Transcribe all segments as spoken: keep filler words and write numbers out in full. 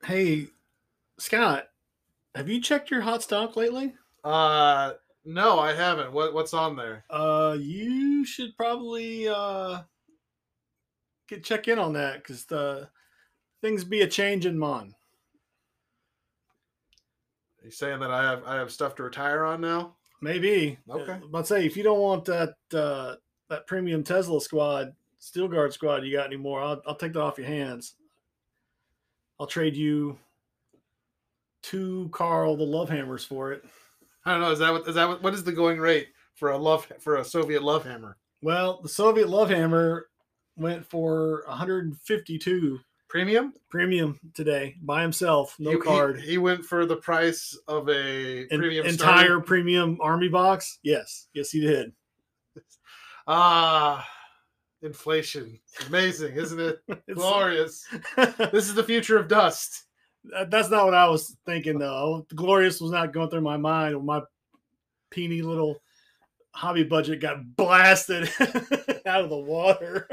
Hey, Scott, have you checked your hot stock lately? Uh, no, I haven't. What what's on there? Uh, you should probably uh get check in on that because the things be a change in mon. Are you saying that I have I have stuff to retire on now? Maybe. Uh, Okay. but say if you don't want that uh, that premium Tesla squad, Steel Guard squad you got anymore, I'll I'll take that off your hands. I'll trade you two Carl the Love Hammers for it. I don't know. Is that what is that what, what is the going rate for a love for a Soviet love hammer? Well, the Soviet Love Hammer went for one hundred fifty-two Premium? premium today by himself, no he, card. He, he went for the price of a An premium entire starter? premium army box? Yes. Yes, he did. Ah, inflation. Amazing, isn't it? Glorious. This is the future of dust. That's not what I was thinking, though. Glorious was not going through my mind when my peeny little hobby budget got blasted out of the water.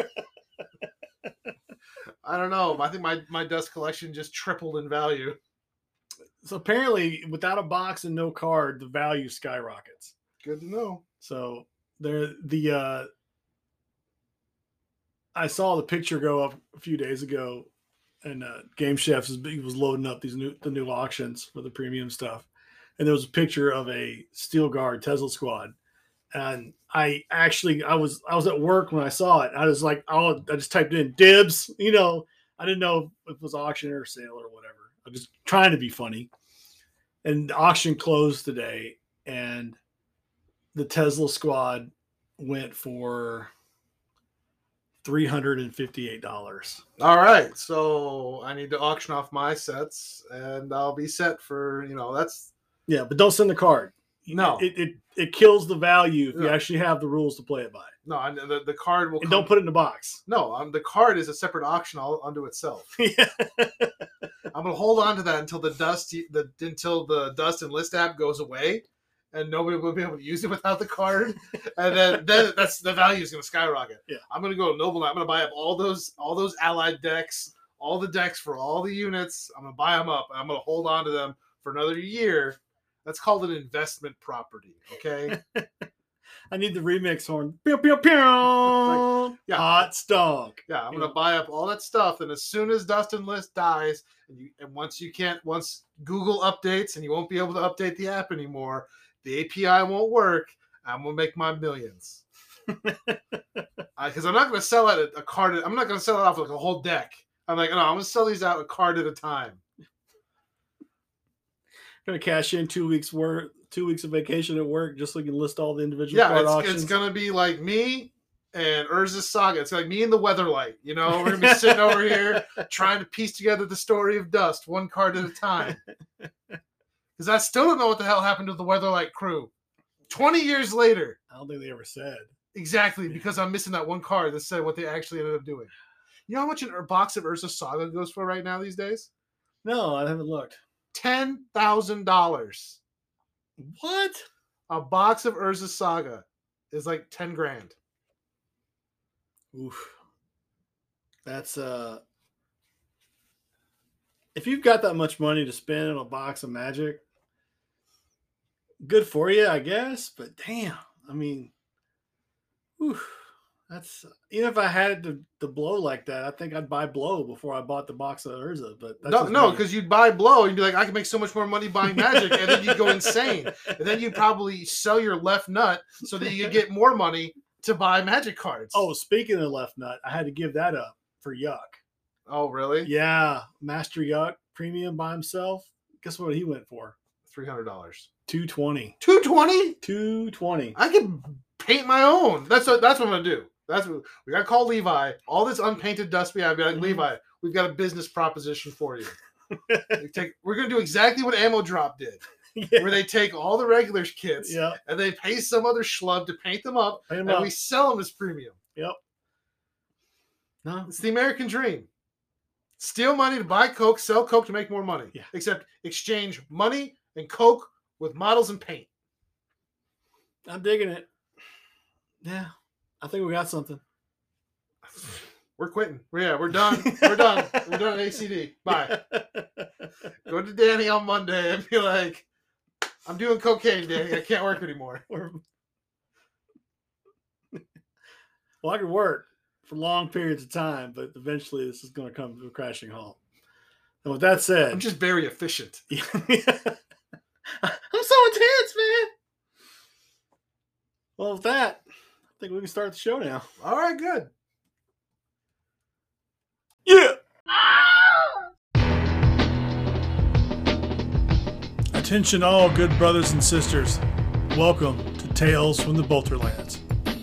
I don't know. I think my, my dust collection just tripled in value. So apparently, without a box and no card, the value skyrockets. Good to know. So there, the uh, I saw the picture go up a few days ago, and uh, Game Chef was, he was loading up these new the new auctions for the premium stuff, and there was a picture of a Steel Guard Tesla squad, and I actually I was I was at work when I saw it. I was like, oh, I just typed in dibs, you know. I didn't know if it was auction or sale or whatever. I was just trying to be funny, and the auction closed today, and the Tesla squad went for three hundred and fifty-eight dollars. All right, so I need to auction off my sets, and I'll be set for you know that's Yeah, but don't send the card. No, it it, it kills the value if No. you actually have the rules to play it by. no. I, the the card will And come, don't put it in a box. no. Um, the card is a separate auction all unto itself. Yeah. I'm gonna hold on to that until the dust the until the dust and list app goes away, and nobody will be able to use it without the card, and then then that's the value is gonna skyrocket. Yeah. I'm gonna go to Noble. I'm gonna buy up all those all those allied decks, all the decks for all the units. I'm gonna buy them up, and I'm gonna hold on to them for another year. That's called an investment property. Okay. I need the remix horn. Pew, pew, pew. Like, yeah. Hot stock. Yeah, I'm Yeah. gonna buy up all that stuff, and as soon as Dust and List dies, and you and once you can't, once Google updates and you won't be able to update the app anymore, the A P I won't work. I'm gonna make my millions. Because uh, I'm not gonna sell it a, a card. I'm not gonna sell it off like a whole deck. I'm like, no, I'm gonna sell these out a card at a time. Gonna cash in two weeks work, two weeks of vacation at work, just so you can list all the individual Yeah, card it's, auctions. it's gonna be like me and Urza's Saga. It's like me and the Weatherlight. You know, we're gonna be sitting over here trying to piece together the story of Dust, one card at a time. Because I still don't know what the hell happened to the Weatherlight crew. Twenty years later. I don't think they ever said. Exactly, because I'm missing that one card that said what they actually ended up doing. You know how much a box of Urza's Saga goes for right now these days? No, I haven't looked. Ten thousand dollars. What? A box of Urza's Saga is like ten grand. Oof. That's uh if you've got that much money to spend on a box of Magic, good for you, I guess. But damn, I mean, oof, that's even if I had to, to blow like that, I think I'd buy blow before I bought the box of Urza. But that's no, no, because you'd buy blow and you'd be like, I can make so much more money buying Magic, and then you'd go insane, and then you'd probably sell your left nut so that you could get more money to buy Magic cards. Oh, speaking of left nut, I had to give that up for Yuck. Oh, really? Yeah, Master Yuck premium by himself. Guess what he went for? Three hundred dollars. Two twenty. Two twenty. Two twenty. I can paint my own. That's what. That's what I'm gonna do. That's what we gotta call Levi. All this unpainted dust we have. Be like, mm-hmm. Levi, we've got a business proposition for you. we take, we're gonna do exactly what Ammo Drop did. Yeah. Where they take all the regular kits, yep. and they pay some other schlub to paint them up, paint them and up. we sell them as premium. Yep. No, it's the American dream. Steal money to buy Coke, sell Coke to make more money. Yeah. Except exchange money and Coke with models and paint. I'm digging it. Yeah, I think we got something. We're quitting. Yeah, we're done. We're done. We're done at A C D. Bye. Go to Danny on Monday and be like, I'm doing cocaine, Danny. I can't work anymore. Well, I could work for long periods of time, but eventually this is going to come to a crashing halt. And with that said, I'm just very efficient. I'm so intense, man. Well, with that, I think we can start the show now. All right, good. Yeah. Attention all good brothers and sisters. Welcome to Tales from the Bolterlands.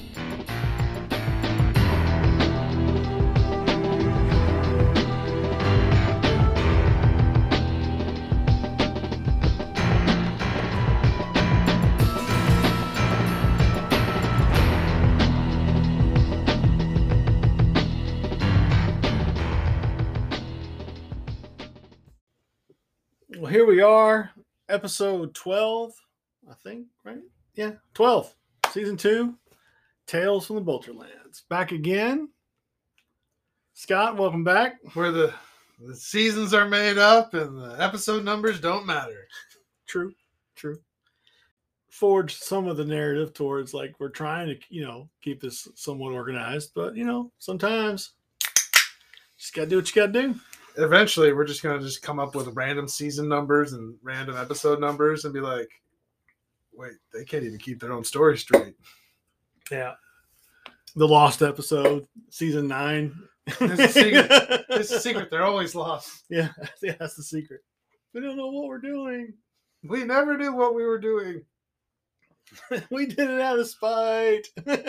Well, here we are. Episode twelve, I think, right? Yeah, twelve. Season two, Tales from the Bolterlands. Back again. Scott, welcome back. Where the, the seasons are made up and the episode numbers don't matter. True, true. Forge some of the narrative towards, like, we're trying to, you know, keep this somewhat organized. But, you know, sometimes just got to do what you got to do. Eventually, we're just going to just come up with random season numbers and random episode numbers and be like, wait, they can't even keep their own story straight. Yeah. The lost episode, season nine. There's a secret. There's a secret. They're always lost. Yeah, yeah, that's the secret. We don't know what we're doing. We never knew what we were doing. We did it out of spite.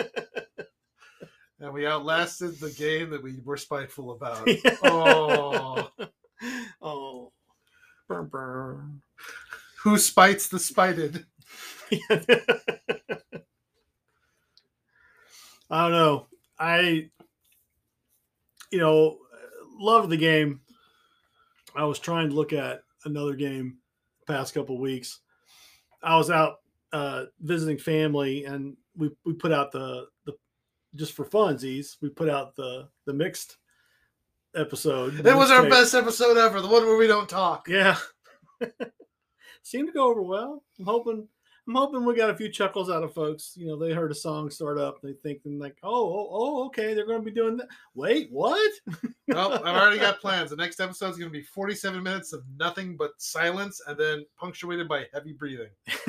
And we outlasted the game that we were spiteful about. Yeah. Oh. Oh. Burr, burr. Who spites the spited? I don't know. I, you know, love the game. I was trying to look at another game the past couple of weeks. I was out uh, visiting family, and we, we put out the, the just for funsies, we put out the the mixed episode. It was our tape. best episode ever, the one where we don't talk. Yeah. Seemed to go over well. I'm hoping I'm hoping we got a few chuckles out of folks. You know, they heard a song start up, they thinking like, oh, oh, oh, okay, they're gonna be doing that. Wait, what? Nope, I've already got plans. The next episode is gonna be forty-seven minutes of nothing but silence and then punctuated by heavy breathing.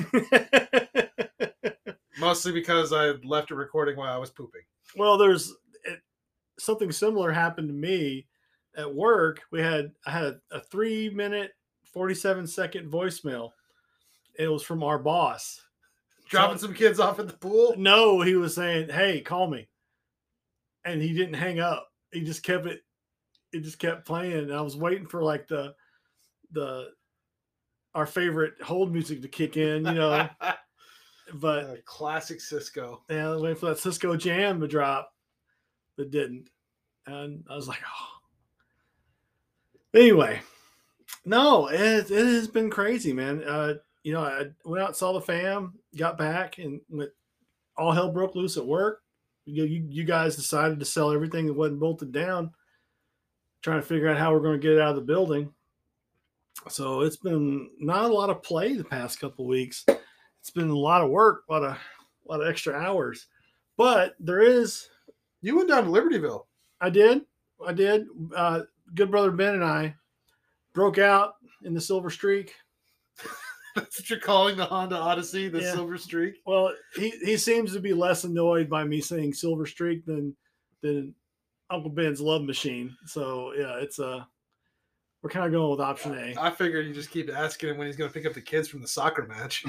Mostly because I left it recording while I was pooping. Well, there's it, something similar happened to me at work. We had I had a, a three minute, forty-seven second voicemail. It was from our boss. Dropping So- some kids off at the pool. No, he was saying, "Hey, call me," and he didn't hang up. He just kept it. It just kept playing. And I was waiting for like the the our favorite hold music to kick in, you know. But Uh, classic Cisco. yeah, waiting for that Cisco jam to drop, but didn't. And I was like, oh. Anyway, no, it it has been crazy, man. Uh, you know, I went out and saw the fam, got back, and went, all hell broke loose at work. You, you you guys decided to sell everything that wasn't bolted down, trying to figure out how we're going to get it out of the building. So it's been not a lot of play the past couple of weeks. It's been a lot of work, a lot of a lot of extra hours. But there is, You went down to Libertyville. I did, I did. Uh, good brother Ben and I broke out in the Silver Streak. That's what you're calling the Honda Odyssey, the Yeah. Silver Streak. Well, he, he seems to be less annoyed by me saying Silver Streak than than Uncle Ben's Love Machine. So yeah, it's a uh, we're kind of going with option A. I figured you just keep asking him when he's going to pick up the kids from the soccer match.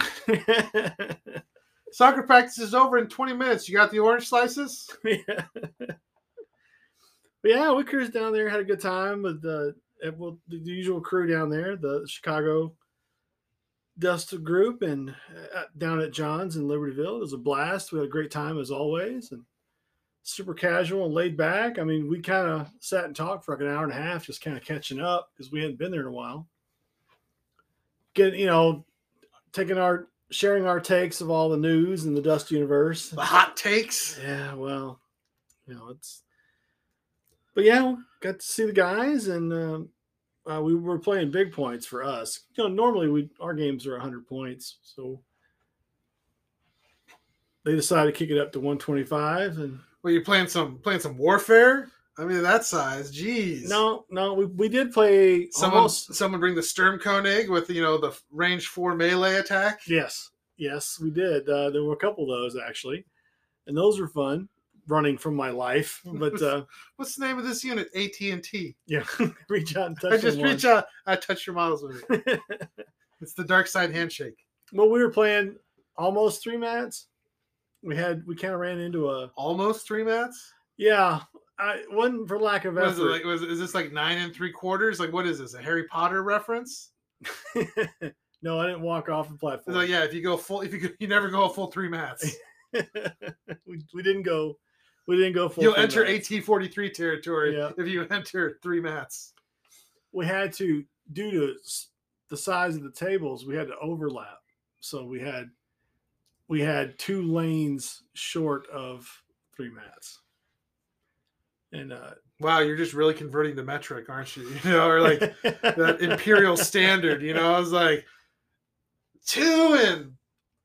Soccer practice is over in twenty minutes. You got the orange slices? Yeah. But yeah, we cruised down there, had a good time with the well, the usual crew down there, the Chicago Dust group, and uh, down at John's in Libertyville. It was a blast. We had a great time as always, and super casual and laid back. I mean, we kind of sat and talked for like an hour and a half, just kind of catching up because we hadn't been there in a while. Getting, you know, taking our sharing our takes of all the news in the Dust universe. The hot takes? Yeah, well, you know, it's. But yeah, got to see the guys, and um, uh, we were playing big points for us. You know, normally we our games are one hundred points, so they decided to kick it up to one twenty-five. And Well, you playing some playing some Warfare? I mean, that size, jeez. no, no, we, we did play Someone, almost. someone bring the Sturmkonig with you know the range four melee attack. Yes, yes, we did. Uh, there were a couple of those actually, and those were fun. Running from my life, but uh, What's the name of this unit? A T and T. yeah, reach out and touch. I just someone. reach out. I touch your models with it. It's the dark side handshake. Well, we were playing almost three mats. We had we kind of ran into a Almost three mats. yeah. I wasn't for lack of What is it effort. like? Was is this like nine and three quarters? Like what is this? A Harry Potter reference? No, I didn't walk off the It's platform. like yeah, if you go full, if you go, you never go a full three mats. we, we didn't go. We didn't go full. You'll three enter mats. AT forty-three territory Yeah. if you enter three mats. We had to, due to s- the size of the tables, we had to overlap. So we had we had two lanes short of three mats. And uh Wow, you're just really converting the metric, aren't you? You know, or like that imperial standard. You know, I was like two and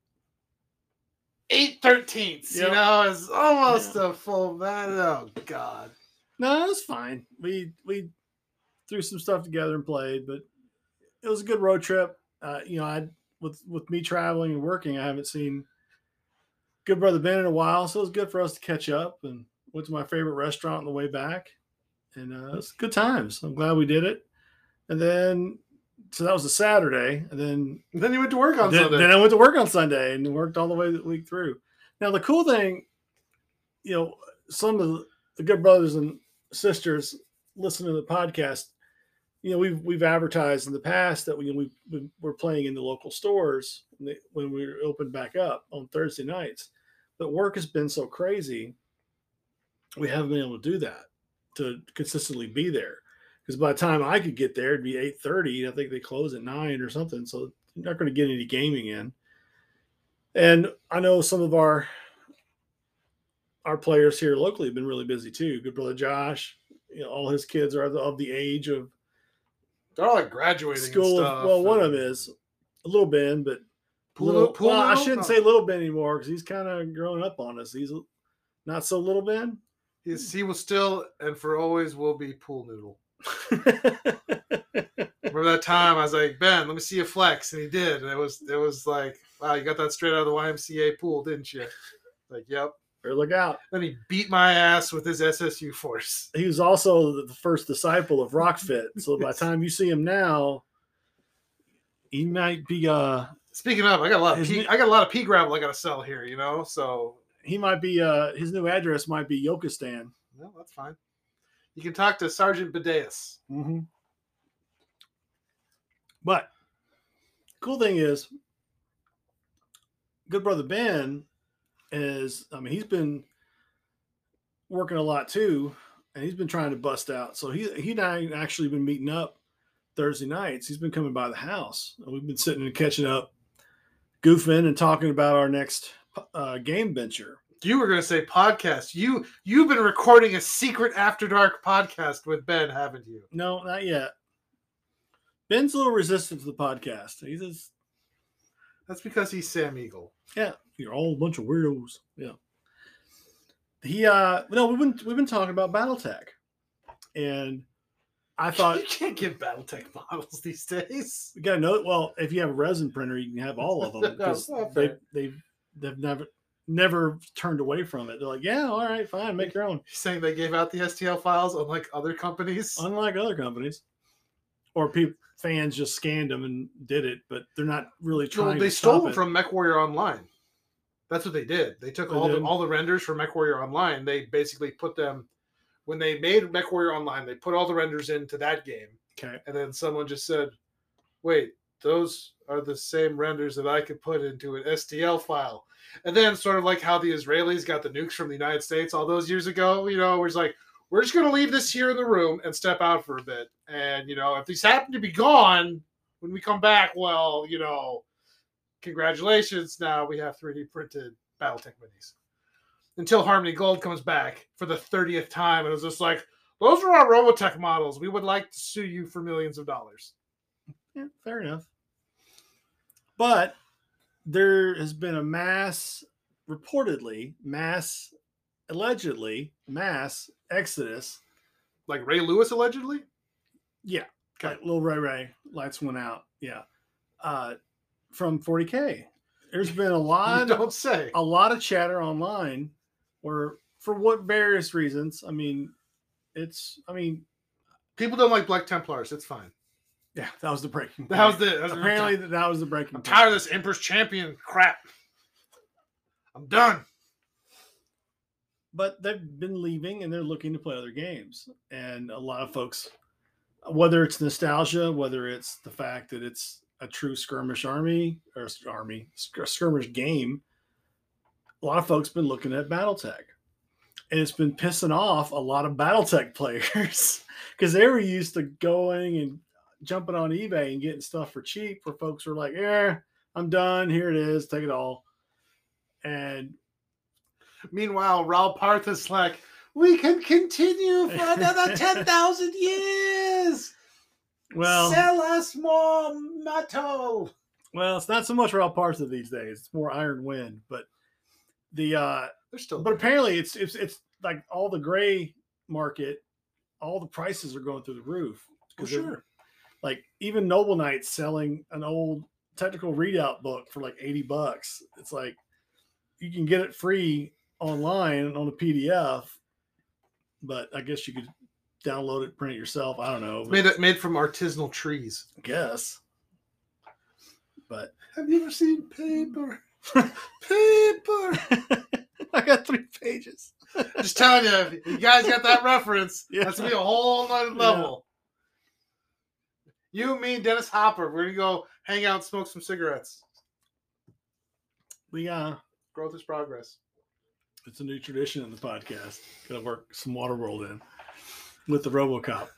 eight thirteenths. Yep. You know, it's almost Yeah. a full man. Oh God. No, it was fine. We we threw some stuff together and played, but it was a good road trip. Uh, you know, I with with me traveling and working, I haven't seen Good Brother Ben in a while, so it was good for us to catch up. And went to my favorite restaurant on the way back, and uh, it was good times. I'm glad we did it. And then, so that was a Saturday, and then And then you went to work on then, Sunday. then I went to work on Sunday and worked all the way the week through. Now the cool thing, you know, some of the, the good brothers and sisters listening to the podcast, you know, we've we've advertised in the past that we we, we were playing in the local stores when, they, when we were opened back up on Thursday nights. But work has been so crazy, we haven't been able to do that to consistently be there. Because by the time I could get there, it'd be eight thirty. I think they close at nine or something. So you're not going to get any gaming in. And I know some of our our players here locally have been really busy too. Good brother Josh, you know, all his kids are of the age of They're all like graduating. school. And Of, stuff. well, one of them is a little Ben, but Pool- little, pool well, I little? shouldn't No. say little Ben anymore because he's kind of growing up on us. He's not so little Ben. He's, he will still and for always will be pool noodle. Remember that time I was like, Ben, let me see you flex, and he did, and it was it was like, wow, you got that straight out of the Y M C A pool, didn't you? Like, yep. Better look out. Then he beat my ass with his S S U force. He was also the first disciple of Rockfit. So by the time you see him now, he might be uh Speaking of, I got a lot of His pea, new- I got a lot of pea gravel I got to sell here, you know. So he might be uh his new address might be Yokistan. no, that's fine. You can talk to Sergeant Bedeus. Mm-hmm. But cool thing is, good brother Ben is, I mean, he's been working a lot too, and he's been trying to bust out. So he he and I actually been meeting up Thursday nights. He's been coming by the house, and we've been sitting and catching up, goofing and talking about our next uh, game venture. You were going to say podcast. You you've been recording a secret After Dark podcast with Ben, haven't you? No, not yet. Ben's a little resistant to the podcast. He's just, That's because he's Sam Eagle. yeah, you're all a bunch of weirdos. Yeah. He uh no, we've been we've been talking about BattleTech. And I thought You can't get BattleTech models these days. we gotta know well, if you have a resin printer, you can have all of them because Oh, they fair. they've they've never never turned away from it. They're like, yeah, all right, fine, make your own. You're saying they gave out the S T L files unlike other companies? Unlike other companies. Or people fans just scanned them and did it, but they're not really trying Well, to they stop stole them it. from MechWarrior Online. That's what they did. They took They all the did? all the renders from MechWarrior Online. They basically put them when they made MechWarrior Online. They put all the renders into that game, Okay. and then someone just said, "Wait, those are the same renders that I could put into an S T L file." And then, sort of like how the Israelis got the nukes from the United States all those years ago, you know, where it's like, we're just going to leave this here in the room and step out for a bit. And, you know, if these happen to be gone when we come back, well, you know, congratulations. Now we have three D printed BattleTech minis. Until Harmony Gold comes back for the thirtieth time. And it was just like, Those are our Robotech models. We would like to sue you for millions of dollars. Yeah, fair enough. But there has been a mass, reportedly, mass, allegedly, mass exodus. Like Ray Lewis, allegedly? Yeah. Okay. Like Lil Ray Ray, lights went out. Yeah. Uh, from forty K. There's been a lot, You don't say. a lot of chatter online where, for what various reasons, I mean, it's, I mean, People don't like Black Templars. It's fine. yeah, that was the breaking point. That was the that was Apparently, I'm, that was the breaking I'm point. tired of this Emperor's Champion crap. I'm done. But they've been leaving and they're looking to play other games. And a lot of folks, whether it's nostalgia, whether it's the fact that it's a true skirmish army or army skirmish game, a lot of folks been looking at BattleTech. And it's been pissing off a lot of BattleTech players because they were used to going and jumping on eBay and getting stuff for cheap where folks were like, yeah, I'm done. Here it is. Take it all. And Meanwhile, Raul Parthas like, we can continue for another ten thousand years. well, Sell us more metal. well, it's not so much Raw Parts of these days. It's more Iron Wind. But the uh They're still but apparently it's it's it's like all the gray market, all the prices are going through the roof. For 'Cause they're- sure. Like even Noble Knight's selling an old technical readout book for like eighty bucks. It's like you can get it free online on a P D F, but I guess you could download it, print it yourself. I don't know. It's made it made from artisanal trees. I guess. But Have you ever seen paper? Paper. I got three pages. Just telling you, if you guys got that reference, Yeah. that's gonna be a whole nother level. You, me, and Dennis Hopper, we're gonna go hang out and smoke some cigarettes. We uh Growth is progress. it's a new tradition in the podcast. Gotta work some Waterworld in with the RoboCop.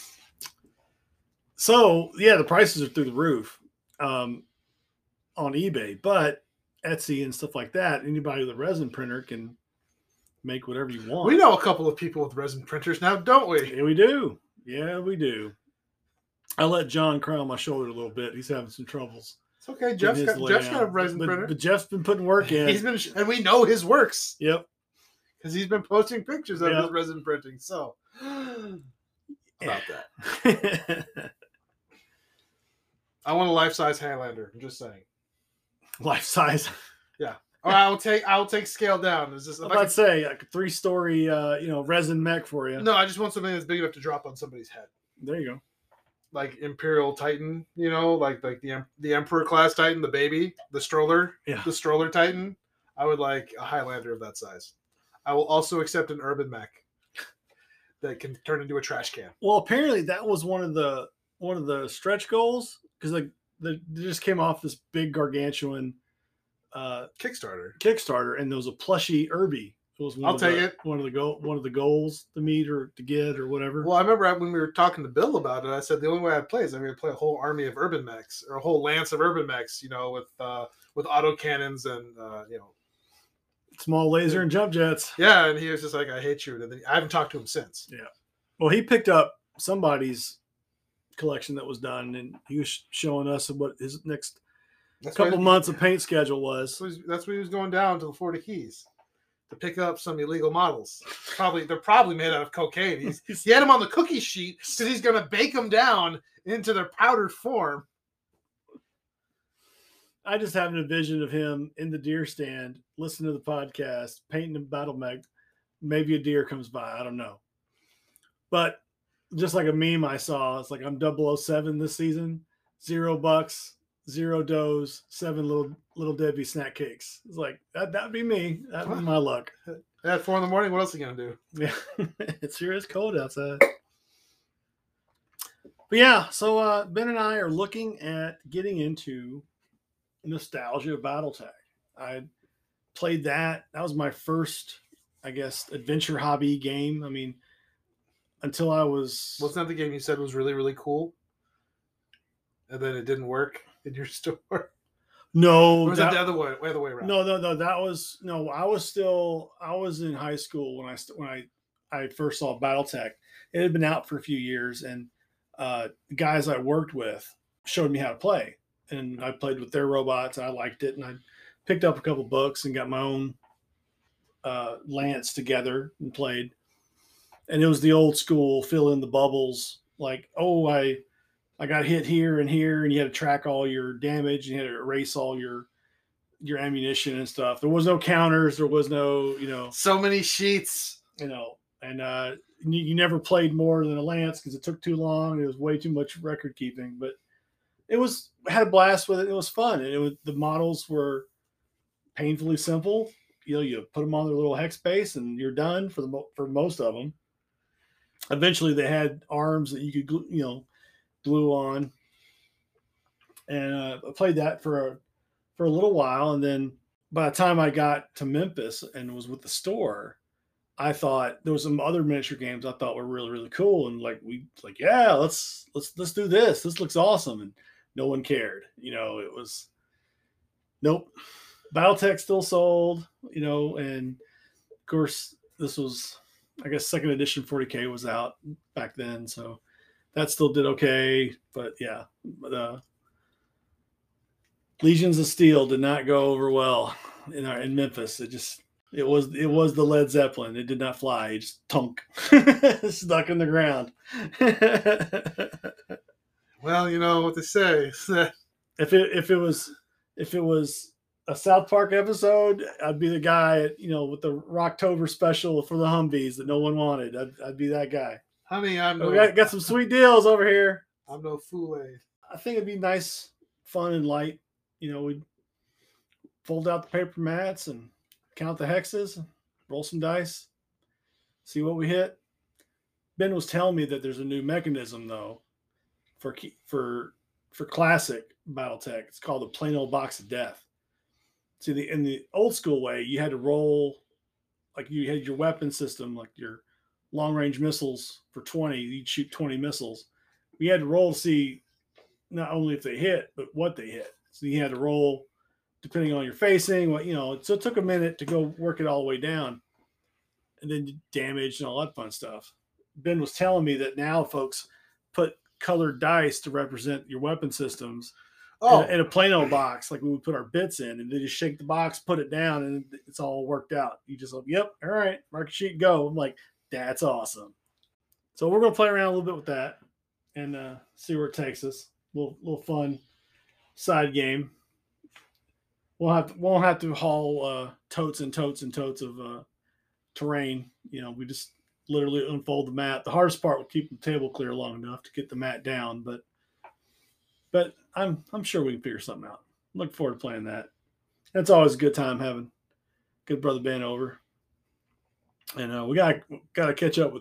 So yeah, the prices are through the roof um, on eBay, but Etsy and stuff like that, anybody with a resin printer can make whatever you want. We know a couple of people with resin printers now, don't we? Yeah, we do. Yeah, we do. I let John cry on my shoulder a little bit. He's having some troubles. It's okay. getting Jeff's his got, Jeff's got a layout. resin but, printer. But Jeff's been putting work in. He's been, and we know his works Yep. because he's been posting pictures of Yep. his resin printing. So, about that. I want a life-size Highlander. I'm just saying. Life size. Or I will take. I will take scale down. Is this? I'm if about I to say like a three story, uh, you know, resin mech for you. can- no, I just want something that's big enough to drop on somebody's head, There you go. like Imperial Titan. You know, like like the Em- the Emperor class Titan, the baby, the stroller, Yeah. the stroller Titan. I would like a Highlander of that size. I will also accept an urban mech that can turn into a trash can. Well, apparently that was one of the one of the stretch goals because like the, they just came off this big gargantuan uh, Kickstarter. Kickstarter, and there was a plushy Irby. It was one I'll of take the, it. One of the goal, one of the goals to meet or to get or whatever. Well, I remember when we were talking to Bill about it, I said the only way I'd play is I'm going to play a whole army of urban mechs or a whole lance of urban mechs, you know, with uh, with auto cannons and uh, you know, Small laser and jump jets. yeah. And he was just like, "I hate you." And then I haven't talked to him since. Well, he picked up somebody's collection that was done, and he was showing us what his next That's couple why, months of paint schedule was. That's what, that's what he was going down to the Florida Keys to pick up some illegal models. Probably they're probably made out of cocaine. He's, he had them on the cookie sheet because he's going to bake them down into their powdered form. I just have a vision of him in the deer stand, listening to the podcast, painting a battle mech. Maybe a deer comes by. I don't know. But just like a meme I saw, it's like I'm double oh seven this season, zero bucks, zero does, seven little little Debbie snack cakes. It's like that that'd be me. That'd be my luck. At four in the morning, what else are you going to do? Yeah. It sure is cold outside. But yeah, so uh, Ben and I are looking at getting into nostalgia BattleTech. I played that. That was my first, I guess, adventure hobby game. I mean, until I was Wasn't that the game you said was really, really cool? And then it didn't work in your store? no, Or was that- that the other way, the other way around? no, no, no. That was no. I was still. I was in high school when I st- when I I first saw BattleTech, it had been out for a few years, and uh, the guys I worked with showed me how to play, and I played with their robots. And I liked it, and I picked up a couple books and got my own uh, Lance together and played. And it was the old school fill in the bubbles, like, oh, I I got hit here and here, and you had to track all your damage, and you had to erase all your your ammunition and stuff. There was no counters, there was no, you know, So many sheets. you know, and uh, you, you never played more than a Lance because it took too long. It was way too much record keeping, but it was had a blast with it. It was fun, and it was the models were painfully simple. You know, you put them on their little hex base, and you're done for the for most of them. Eventually, they had arms that you could, glue, you know, glue on, and uh, I played that for a for a little while, and then by the time I got to Memphis and was with the store, I thought there was some other miniature games I thought were really really cool, and like we like yeah let's let's let's do this. This looks awesome, and no one cared. You know, it was nope. BattleTech still sold, you know, and of course this was, I guess, second edition forty K was out back then, so that still did okay. But yeah, but, uh, Legions of Steel did not go over well in our, in Memphis. It just it was it was the Led Zeppelin. It did not fly. It just tunk stuck in the ground. Well, you know what they say. if it if it was if it was a South Park episode, I'd be the guy, you know, with the Rocktober special for the Humvees that no one wanted. I'd, I'd be that guy. Honey, I'm no, we got, got some sweet deals over here. I'm no fool-aid. I think it'd be nice, fun, and light. You know, we'd fold out the paper mats and count the hexes, roll some dice, see what we hit. Ben was telling me that there's a new mechanism though for for for classic BattleTech. It's called the plain old box of death. See, the in the old school way, you had to roll, like you had your weapon system, like your long range missiles for twenty. You'd shoot twenty missiles. You had to roll to see not only if they hit, but what they hit. So you had to roll depending on your facing, what, you know, so it took a minute to go work it all the way down, and then damage and all that fun stuff. Ben was telling me that now folks put colored dice to represent your weapon systems. Oh, in, in a plain old box, like we would put our bits in, and they just shake the box, put it down, and it's all worked out. You just like, yep, all right, mark sheet, go. I'm like, that's awesome. So we're gonna play around a little bit with that and uh, see where it takes us. A little, little fun side game. We'll have to, won't have to haul uh, totes and totes and totes of uh, terrain. You know, we just literally unfold the mat. The hardest part will keep the table clear long enough to get the mat down, but but I'm I'm sure we can figure something out. Look forward to playing that. It's always a good time having good brother Ben over, and uh, we got got to catch up with,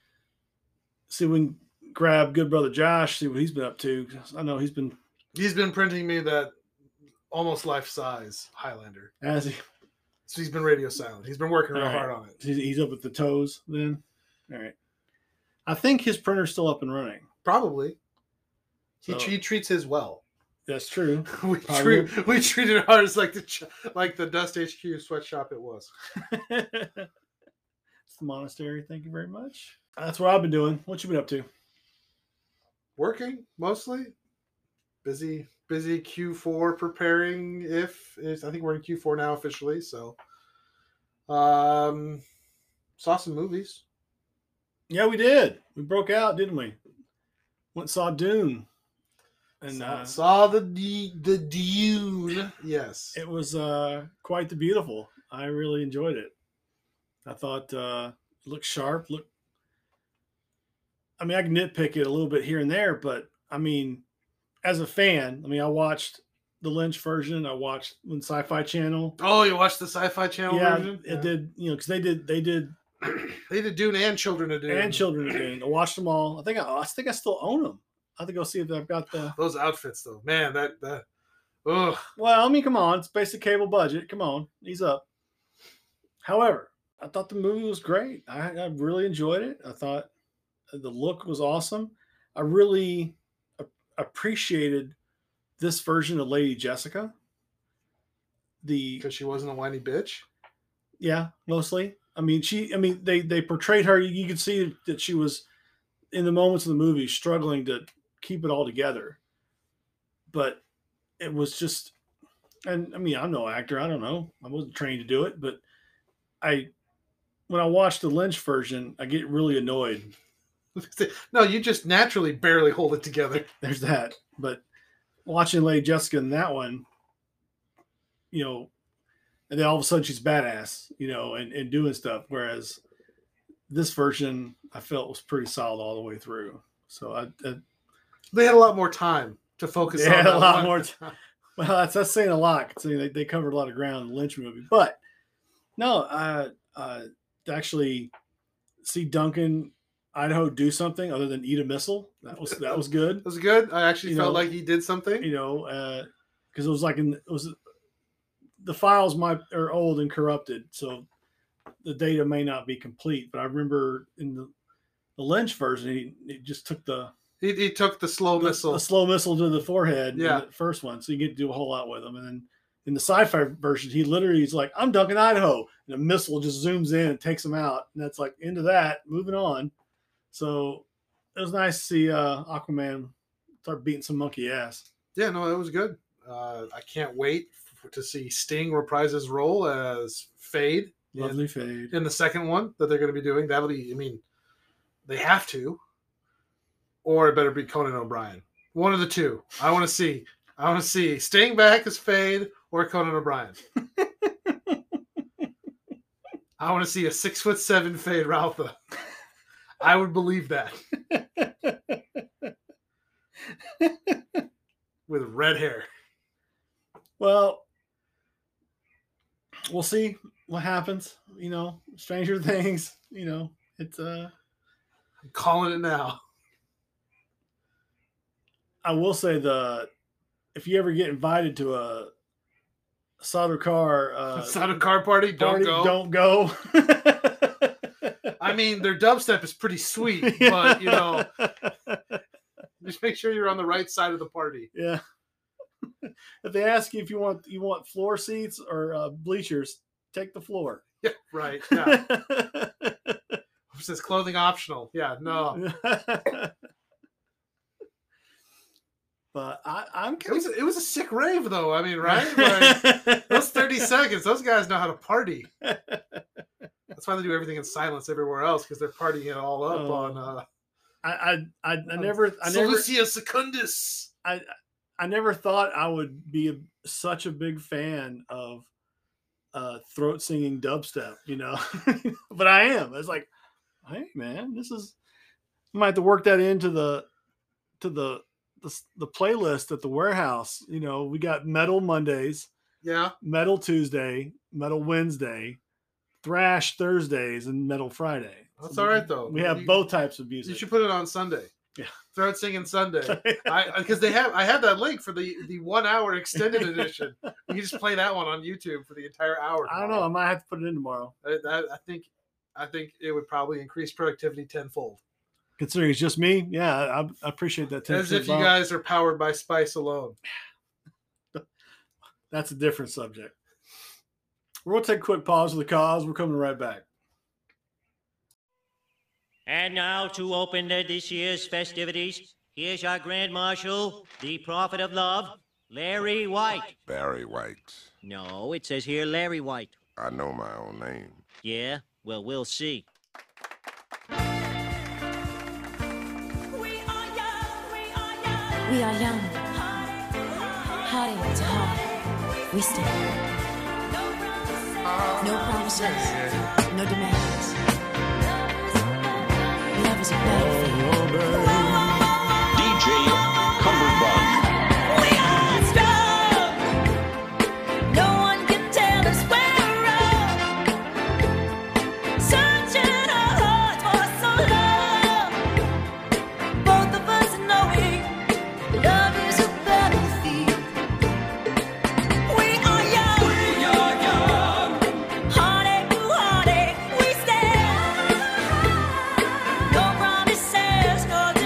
see if we can grab good brother Josh, see what he's been up to. I know he's been he's been printing me that almost life size Highlander. Has he? So he's been radio silent. He's been working real right. hard on it. He's up at the toes then. All right. I think his printer's still up and running. Probably. He, So, he treats his well. That's true. we treat we treated it hard as like the like the Dust H Q sweatshop it was. It's the monastery. Thank you very much. That's what I've been doing. What you been up to? Working mostly. Busy busy Q four preparing. If I think we're in Q four now officially. So, um, saw some movies. Yeah, we did. We broke out, didn't we? Went and saw Dune. And saw, uh, saw the the Dune. Yes, it was uh, quite the beautiful. I really enjoyed it. I thought uh, it looked sharp. Look, I mean, I can nitpick it a little bit here and there, but I mean, as a fan, I mean, I watched the Lynch version. I watched when Sci-Fi Channel. Oh, you watched the Sci-Fi Channel yeah, version? It yeah, it did. You know, because they did they did. They did Dune and Children of Dune. And Children of Dune. I watched them all. I think I, I think I still own them. I have to go see if I've got the those outfits though. Man, that that. Ugh. Well, I mean, come on, it's basic cable budget. Come on, ease up. However, I thought the movie was great. I, I really enjoyed it. I thought the look was awesome. I really a- appreciated this version of Lady Jessica. The because she wasn't a whiny bitch. Yeah, mostly. I mean, she. I mean, they they portrayed her. You could see that she was in the moments of the movie struggling to keep it all together. But it was just, and I mean, I'm no actor. I don't know. I wasn't trained to do it, but I, when I watch the Lynch version, I get really annoyed. No, you just naturally barely hold it together. There's that. But watching Lady Jessica in that one, you know, and then all of a sudden she's badass, you know, and, and doing stuff. Whereas this version, I felt was pretty solid all the way through. So I, I they had a lot more time to focus they on. had that a lot one. more time. Well, that's that's saying a lot, considering they, they covered a lot of ground in the Lynch movie. But no, I uh, to actually see Duncan Idaho do something other than eat a missile, that was that was good. It was good. I actually You felt know, like he did something. You know, because it was like in it was the files might are old and corrupted, so the data may not be complete. But I remember in the the Lynch version, he, he just took the He, he took the slow the, missile. the slow missile to the forehead. Yeah. In the first one, so you get to do a whole lot with him. And then in the sci-fi version, he literally is like, "I'm Duncan Idaho," and a missile just zooms in and takes him out. And that's like into that. Moving on. So it was nice to see uh, Aquaman start beating some monkey ass. Yeah, no, it was good. Uh, I can't wait for, to see Sting reprise his role as Fade. Lovely in, Fade. in the second one that they're going to be doing. That'll be, I mean, they have to, or it better be Conan O'Brien. One of the two. I want to see. I want to see Sting back as Fade or Conan O'Brien. I want to see a six foot seven Fade Ralpha. I would believe that. With red hair. Well, we'll see what happens. You know, Stranger Things. You know, it's uh. I'm calling it now. I will say the if you ever get invited to a Sadokar uh, Sadokar party, don't party, go. Don't go. I mean, their dubstep is pretty sweet, but you know, just make sure you're on the right side of the party. Yeah. If they ask you if you want you want floor seats or uh, bleachers, take the floor. Yeah, right. Yeah. It says clothing optional. Yeah, no. But I, I'm. It was it was a sick rave though. I mean, right? Like, those thirty seconds, those guys know how to party. That's why they do everything in silence everywhere else, because they're partying it all up Oh. on. Uh, I, I, I, I never, I never, Solucia Secundus. I, I never thought I would be a, such a big fan of uh, throat singing dubstep, you know. But I am. It's like, hey man, this is. I might have to work that into the, to the, the, the playlist at the warehouse. You know, we got Metal Mondays, Yeah. Metal Tuesday, Metal Wednesday, Thrash Thursdays, and Metal Friday. That's So all we- right though. We have You- both types of music. You should put it on Sunday. Yeah. Throat singing Sunday. I because they have I have that link for the the one hour extended edition. You can just play that one on YouTube for the entire hour. I don't know. I might have to put it in tomorrow. I, I, I think I think it would probably increase productivity tenfold. Considering it's just me, yeah, I, I appreciate that. As if you bump. guys are powered by Spice alone. That's a different subject. We're going to take a quick pause for the cause. We're coming right back. And now to open the, this year's festivities, here's our Grand Marshal, the Prophet of Love, Larry White. Barry White. No, it says here Larry White. I know my own name. Yeah? Well, we'll see. We are young, heartache to heart. We stand. No promises, no demands. Love is a battlefield. D J Cumberbund. We are strong. No one can tell us where we're wrong. Searching our hearts for some love. Both of us knowing love is a battlefield. We are young. We are young. Heartache to heartache, we stand. No promises, no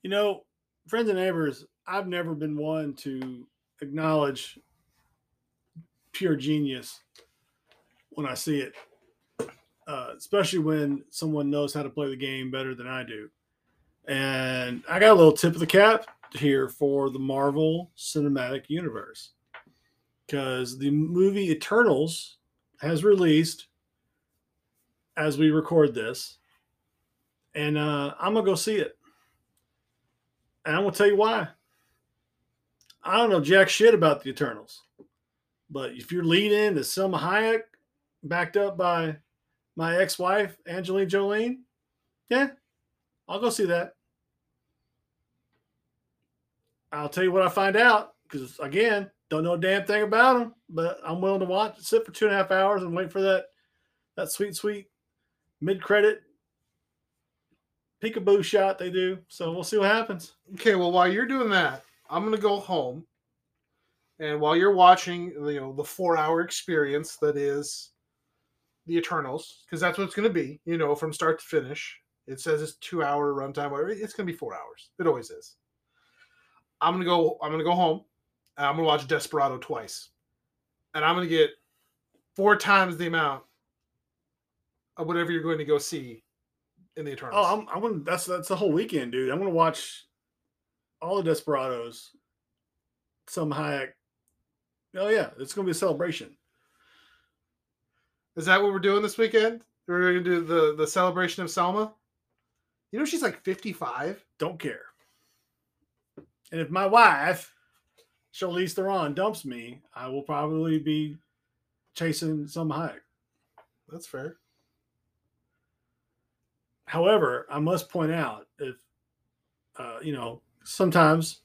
You know, friends and neighbors, I've never been one to acknowledge pure genius when I see it, uh, especially when someone knows how to play the game better than I do. And I got a little tip of the cap here for the Marvel Cinematic Universe, because the movie Eternals has released as we record this, and uh, I'm gonna go see it, and I'm gonna tell you why. I don't know jack shit about the Eternals, but if you're leading to Selma Hayek, backed up by my ex-wife Angelina Jolie, yeah, I'll go see that. I'll tell you what I find out, because again, don't know a damn thing about them, but I'm willing to watch, sit for two and a half hours and wait for that that sweet, sweet mid-credit peekaboo shot they do. So we'll see what happens. Okay, well, while you're doing that, I'm gonna go home, and while you're watching, you know, the four-hour experience that is the Eternals, because that's what it's gonna be, you know, from start to finish. It says it's two-hour runtime, whatever. It's gonna be four hours. It always is. I'm gonna go. I'm gonna go home, and I'm gonna watch Desperado twice, and I'm gonna get four times the amount of whatever you're going to go see in the Eternals. Oh, I'm, I'm gonna. That's that's the whole weekend, dude. I'm gonna watch all the Desperados. Some Hayek. Oh yeah, it's gonna be a celebration. Is that what we're doing this weekend? We're gonna do the the celebration of Selma. You know she's like fifty-five. Don't care. And if my wife, Charlize Theron, dumps me, I will probably be chasing some Hayek. That's fair. However, I must point out, if uh, you know, sometimes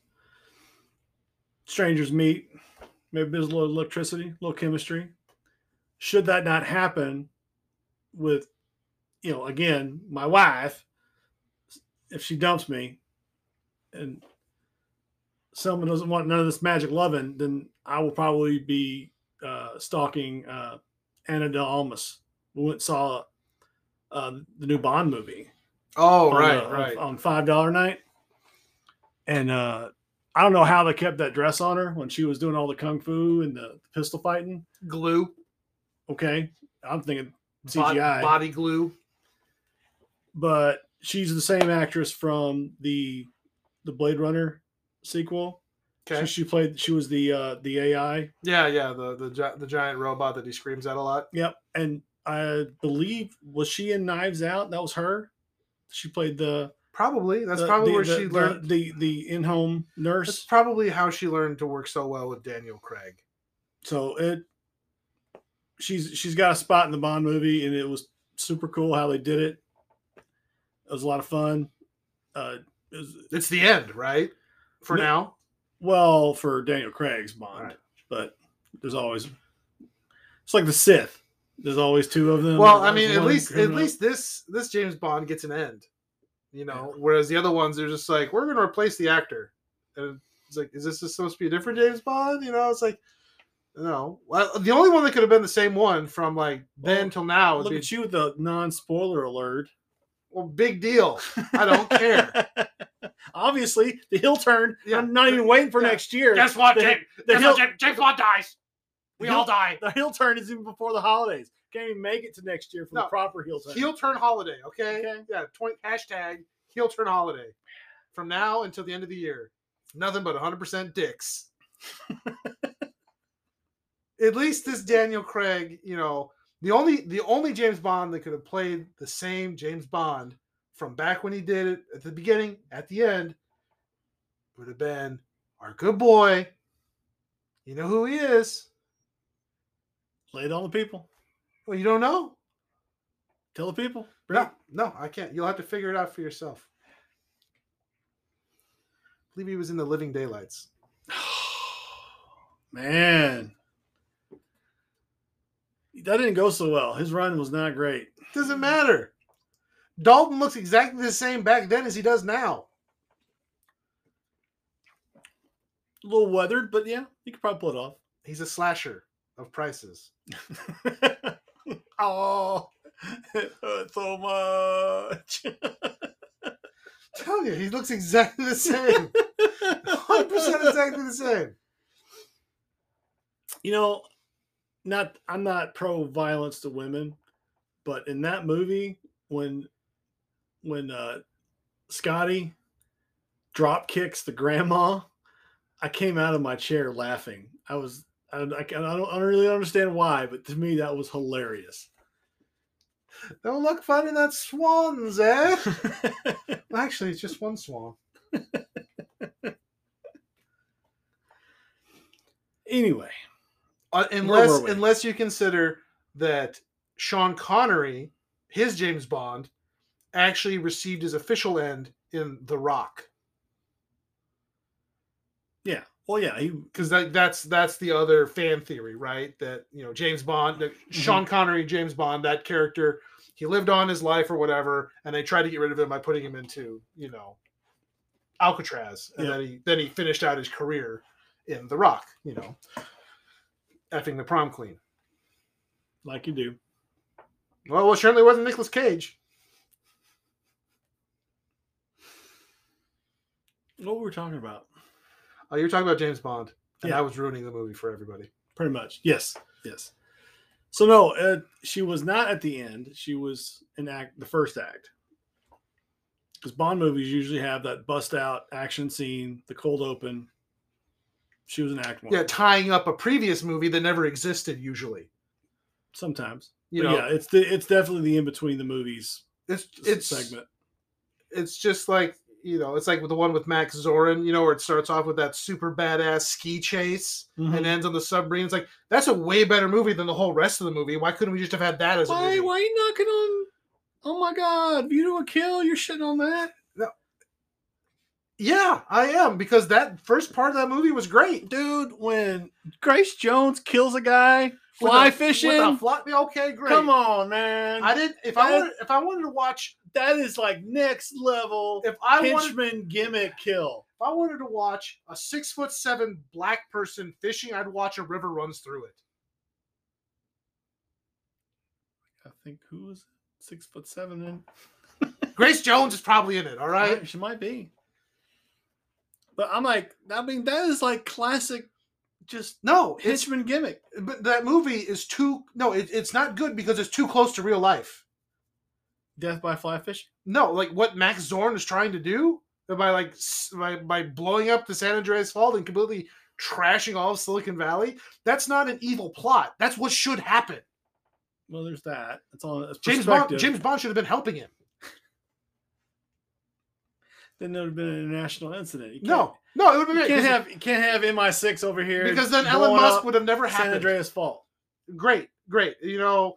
strangers meet, maybe there's a little electricity, a little chemistry. Should that not happen with, you know, again, my wife, if she dumps me and someone doesn't want none of this magic loving, then I will probably be uh, stalking uh, Anna de Almas. We went and saw uh, the new Bond movie. Oh, on, right, uh, right. On five dollar night. And uh, I don't know how they kept that dress on her when she was doing all the kung fu and the pistol fighting. Glue. Okay. I'm thinking C Bod- G I. body glue. But she's the same actress from the the Blade Runner sequel. Okay. She, she played. She was the uh, the A I. Yeah, yeah, the the gi- the giant robot that he screams at a lot. Yep. And I believe, was she in Knives Out? That was her. She played the. Probably. That's the- probably the- where the- she the- learned. the the in home That's nurse. probably how she learned to work so well with Daniel Craig. So it. She's she's got a spot in the Bond movie, and it was super cool how they did it. It was a lot of fun. Uh, it was, It's the end, right? For No. now. well, for Daniel Craig's Bond, Right. but there's always. It's like the Sith. There's always two of them. Well, There's I mean, always at one least at coming up. least this this James Bond gets an end. You know, whereas the other ones they're just like, we're gonna replace the actor. And it's like, is this supposed to be a different James Bond? You know, it's like no. Well, the only one that could have been the same one from like then Well, till now would Look be at you with the non-spoiler alert. well, big deal. I don't care. Obviously, the hill turn. Yeah. I'm not even waiting for Yeah. next year. Guess what, The, James? the Guess hill, what, James, James Bond dies. We the all hill- die. the hill turn is even before the holidays. Can't even make it to next year for the No. proper hill turn. Heel turn holiday, okay? Okay. Yeah, twenty, hashtag heel turn holiday. From now until the end of the year. Nothing but one hundred percent dicks. At least this Daniel Craig, you know, the only the only James Bond that could have played the same James Bond from back when he did it at the beginning, at the end, would have been our good boy. You know who he is. Lay it on the people. Well, you don't know? Tell the people. No, no, I can't. You'll have to figure it out for yourself. I believe he was in the Living Daylights. Man. That didn't go so well. His run was not great. Doesn't matter. Dalton looks exactly the same back then as he does now. A little weathered, but yeah, you could probably pull it off. He's a slasher of prices. Oh, it hurt so much. Tell you, he looks exactly the same. one hundred percent exactly the same. You know, not I'm not pro violence to women, but in that movie, when when uh, Scotty drop kicks the grandma, I came out of my chair laughing. I was I, I, I don't I don't really understand why, but to me that was hilarious. Don't look funny, that swans, eh? Actually, it's just one swan. Anyway, Uh, Where unless were we? unless you consider that Sean Connery, his James Bond, actually received his official end in The Rock. yeah. Well, yeah, he Because that, that's that's the other fan theory, right? That, you know, James Bond, that Sean Connery, James Bond, that character, he lived on his life or whatever, and they tried to get rid of him by putting him into, you know, Alcatraz, and Yeah. then he then he finished out his career in The Rock, you know, effing the prom queen. like you do. Well, well, certainly wasn't Nicolas Cage. What were we talking about? Oh, you were talking about James Bond, and Yeah. that was ruining the movie for everybody. Pretty much. Yes. Yes. So no, uh, she was not at the end. She was in act the first act. Because Bond movies usually have that bust out action scene, the cold open. She was in act one. Yeah, tying up a previous movie that never existed usually. Sometimes. You But know, yeah, it's the it's definitely the in between the movies it's s- it's segment. it's just like, you know, it's like with the one with Max Zorin, you know, where it starts off with that super badass ski chase Mhm. and ends on the submarine. It's like, that's a way better movie than the whole rest of the movie. Why couldn't we just have had that as a Why movie? why are you knocking on? Oh my God! View to a Kill. You're shitting on that, Yeah, I am, because that first part of that movie was great. dude. When Grace Jones kills a guy fly With a- fishing. With a fly, okay, great. Come on, man. I didn't. If I That- wanted, if I wanted to watch, That is like next level if I wanted, henchman gimmick kill. if I wanted to watch a six foot seven black person fishing, I'd watch A River Runs Through It. I think who was six foot seven then? Grace Jones is probably in it. All right. She might be. But I'm like, I mean, that is like classic, just No, it's henchman gimmick. but that movie is too. No, it, it's not good because it's too close to real life. Death by fly fishing. No, like what Max Zorn is trying to do by like s- by, by blowing up the San Andreas Fault and completely trashing all of Silicon Valley. That's not an evil plot. That's what should happen. Well, there's that. It's on it's James Bond. perspective. James Bond should have been helping him. Then there would have been an international incident. You can't, No, no, it would be you great. can't because- have you can't have M I six over here because then Elon blowing Musk up would have never San happened. Andreas Fault. Great, great. You know,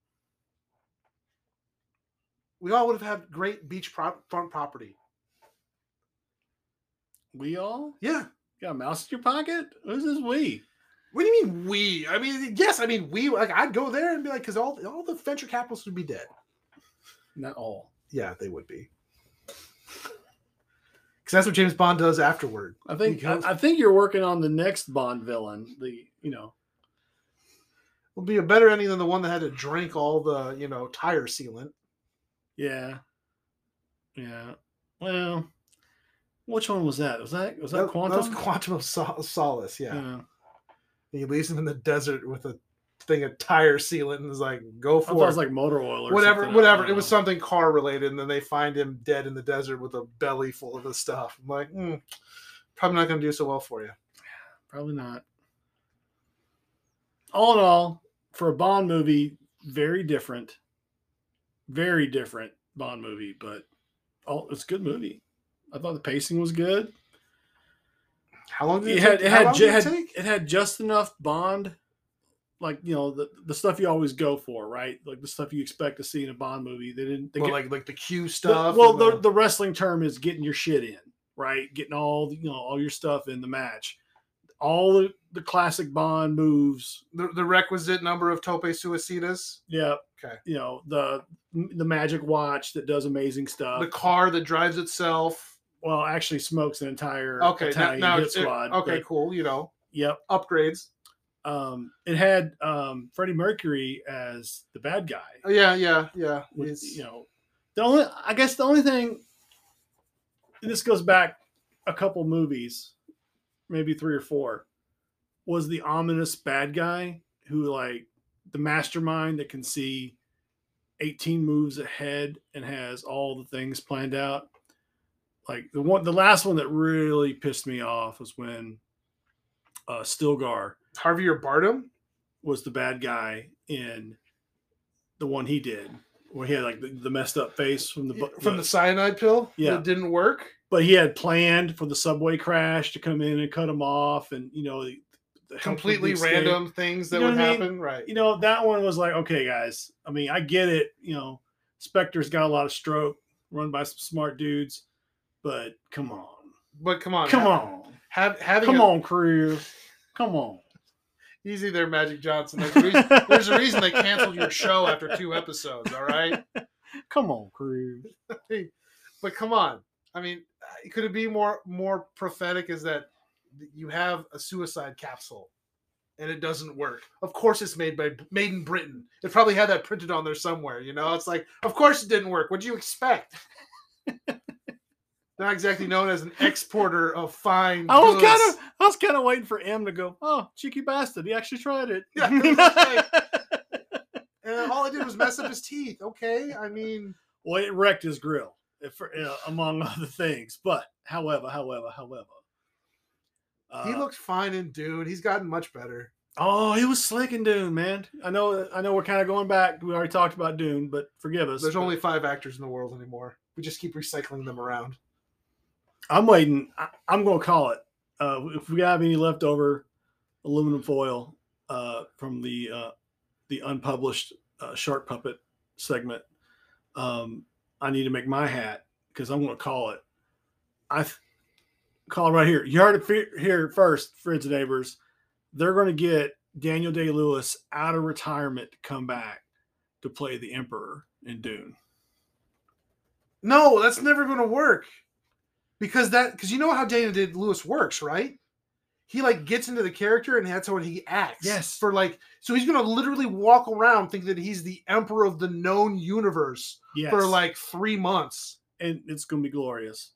we all would have had great beach prop- front property. We all Yeah. got a mouse in your pocket. Who's this we? What do you mean we? I mean, yes. I mean, we. Like, I'd go there and be like, because all all the venture capitalists would be dead. Not all. Yeah, they would be. Because that's what James Bond does afterward. I think He goes- I, I think you're working on the next Bond villain. The you know Will be a better ending than the one that had to drink all the, you know, tire sealant. yeah yeah. Well, which one was that? Was that was that, Quantum? That was Quantum of Sol- Solace. Yeah. Yeah. He leaves him in the desert with a thing of tire sealant and is like, "Go I for thought it." it was like motor oil or whatever, something. I whatever. don't It was know. something car related, and then they find him dead in the desert with a belly full of this stuff. I'm like, hmm, probably not going to do so well for you. Probably not. All in all, for a Bond movie, very different, very different Bond movie, but all it's a good movie. I thought the pacing was good. How long did it, It had take? it How had, long ju- did it had take? it had just enough Bond, like you know the the stuff you always go for, right? Like the stuff you expect to see in a Bond movie. They didn't. They Well, get, like like the Q the- stuff. well, and the, the wrestling term is getting your shit in, right? Getting all the, you know all your stuff in the match. All the, the classic Bond moves. the, the requisite number of tope suicidas. Yeah. Okay. You know, the the magic watch that does amazing stuff. The car that drives itself. well, actually smokes an entire Okay, now, Italian now hit it's it- squad. okay, but- cool. You know, Yep. upgrades. Um, it had um, Freddie Mercury as the bad guy. Oh, yeah, yeah, yeah. With, It's- you know, the only I guess the only thing and this goes back a couple movies, maybe three or four, was the ominous bad guy who, like, the mastermind that can see eighteen moves ahead and has all the things planned out. Like the one, the last one that really pissed me off was when uh, Stilgar Harvey or Bardem? was the bad guy in the one he did, where he had like the, the messed up face from the bu- From the cyanide pill? Yeah. That didn't work? but he had planned for the subway crash to come in and cut him off, and you know, the, the help with Completely the escape. random things that You know would what I mean? happen. Right. You know, that one was like, okay, guys. I mean, I get it. You know, Spectre's got a lot of stroke, run by some smart dudes, but come on, But come on. come ha- on, Have, having come a, on, crew, come on. Easy there, Magic Johnson. There's a, reason, there's a reason they canceled your show after two episodes, all right? Come on, crew. But come on. I mean, could it be more more prophetic is that you have a suicide capsule and it doesn't work. Of course it's made by made in Britain. It probably had that printed on there somewhere, you know? It's like, of course it didn't work. What'd you expect? Not exactly known as an exporter of fine I was goods. kind of, I was kind of waiting for M to go. Oh, cheeky bastard! He actually tried it. Yeah, it was like- And all I did was mess up his teeth. Okay, I mean, Well, it wrecked his grill, if, uh, among other things. But however, however, however, uh, he looked fine in Dune. He's gotten much better. Oh, he was slick in Dune, man. I know. I know. We're kind of going back. We already talked about Dune, but forgive us. There's but only five actors in the world anymore. We just keep recycling them around. I'm waiting. I, I'm going to call it. Uh, if we have any leftover aluminum foil uh, from the uh, the unpublished uh, Shark Puppet segment, um, I need to make my hat because I'm going to call it. I th- call it right here. You heard it fe- here first, friends and neighbors. They're going to get Daniel Day-Lewis out of retirement to come back to play the Emperor in Dune. No, that's never going to work. Because that, because you know how Daniel Day Lewis works, right? He like gets into the character and that's how he acts. Yes. For like, so he's gonna literally walk around thinking that he's the emperor of the known universe Yes. for like three months. And it's going to be glorious.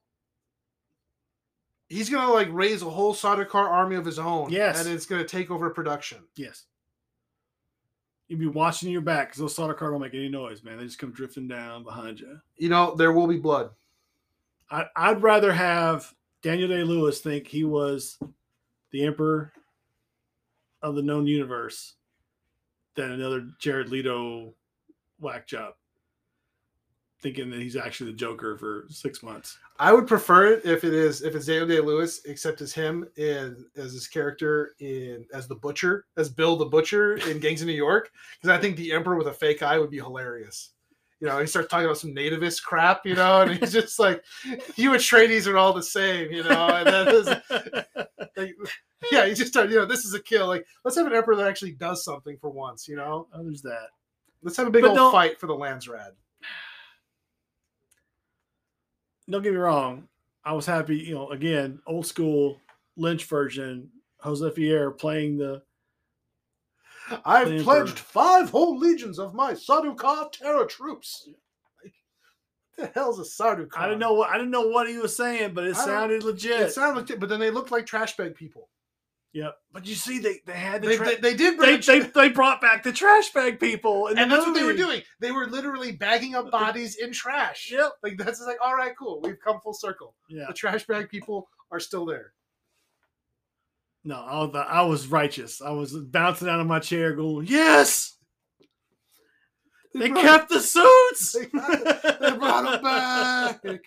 He's gonna like raise a whole Sardaukar army of his own. Yes. And it's gonna take over production. Yes. You'd be watching your back because those solder car don't make any noise, man. They just come drifting down behind you. You know, there will be blood. I, I'd rather have Daniel Day-Lewis think he was the emperor of the known universe than another Jared Leto whack job thinking that he's actually the Joker for six months. I would prefer it if it is if it's Daniel Day Lewis, except as him in as his character in as the Butcher, as Bill the Butcher in Gangs of New York, because I think the Emperor with a fake eye would be hilarious. You know, he starts talking about some nativist crap, you know, and he's just like, "You Atreides are all the same," you know, and that is, like, yeah, he just started, you know, this is a kill. Like, let's have an Emperor that actually does something for once, you know. Oh, there's that. Let's have a big But old don't- fight for the Landsrad. Don't get me wrong. I was happy, you know, again, old school Lynch version, Jose Fier playing the I've The pledged Emperor. five whole legions of my Sardaukar terror troops. Like, what the hell's a Sardaukar? I didn't know what I didn't know what he was saying, but it I don't- sounded legit. It sounded like, but then they looked like trash bag people. Yep. But you see, they, they had the They, tra- they, they did, they, bring they, they brought back the trash bag people, in and the that's what they were movie. doing. They were literally bagging up bodies in trash. Yep. Like that's like, all right, cool. We've come full circle. Yeah. The trash bag people are still there. No, I was, I was righteous. I was bouncing out of my chair, going, "Yes, they brought- kept the suits. They, got- they brought them back.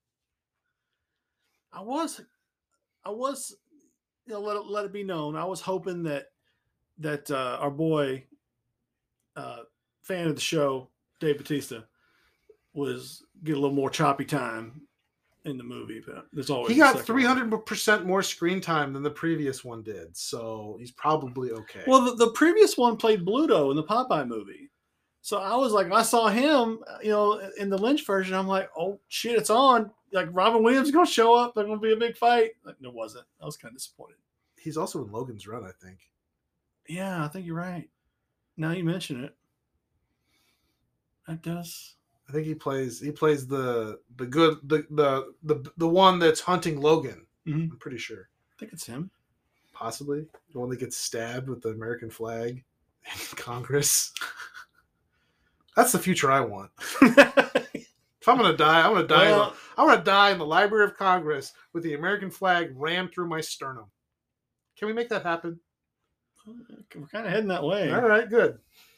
I was, I was, you know, let it, let it be known. I was hoping that that uh, our boy, uh, fan of the show, Dave Bautista, was get a little more choppy time in the movie. But there's always He a got second three one. hundred percent more screen time than the previous one did, so he's probably okay. Well, the, the previous one played Bluto in the Popeye movie. So I was like, I saw him, you know, in the Lynch version. I'm like, oh shit, it's on. Like Robin Williams is gonna show up. There's gonna be a big fight. Like, no, it wasn't. I was kind of disappointed. he's also in Logan's Run, I think. Yeah, I think you're right. Now you mention it, that does I think he plays he plays the the good the the the, the one that's hunting Logan. Mhm. I'm pretty sure. I think it's him. Possibly the one that gets stabbed with the American flag in Congress. That's the future I want. If I'm gonna die, I'm gonna die. Well- in the, I'm gonna die in the Library of Congress with the American flag rammed through my sternum. Can we make that happen? We're kind of heading that way. All right, good.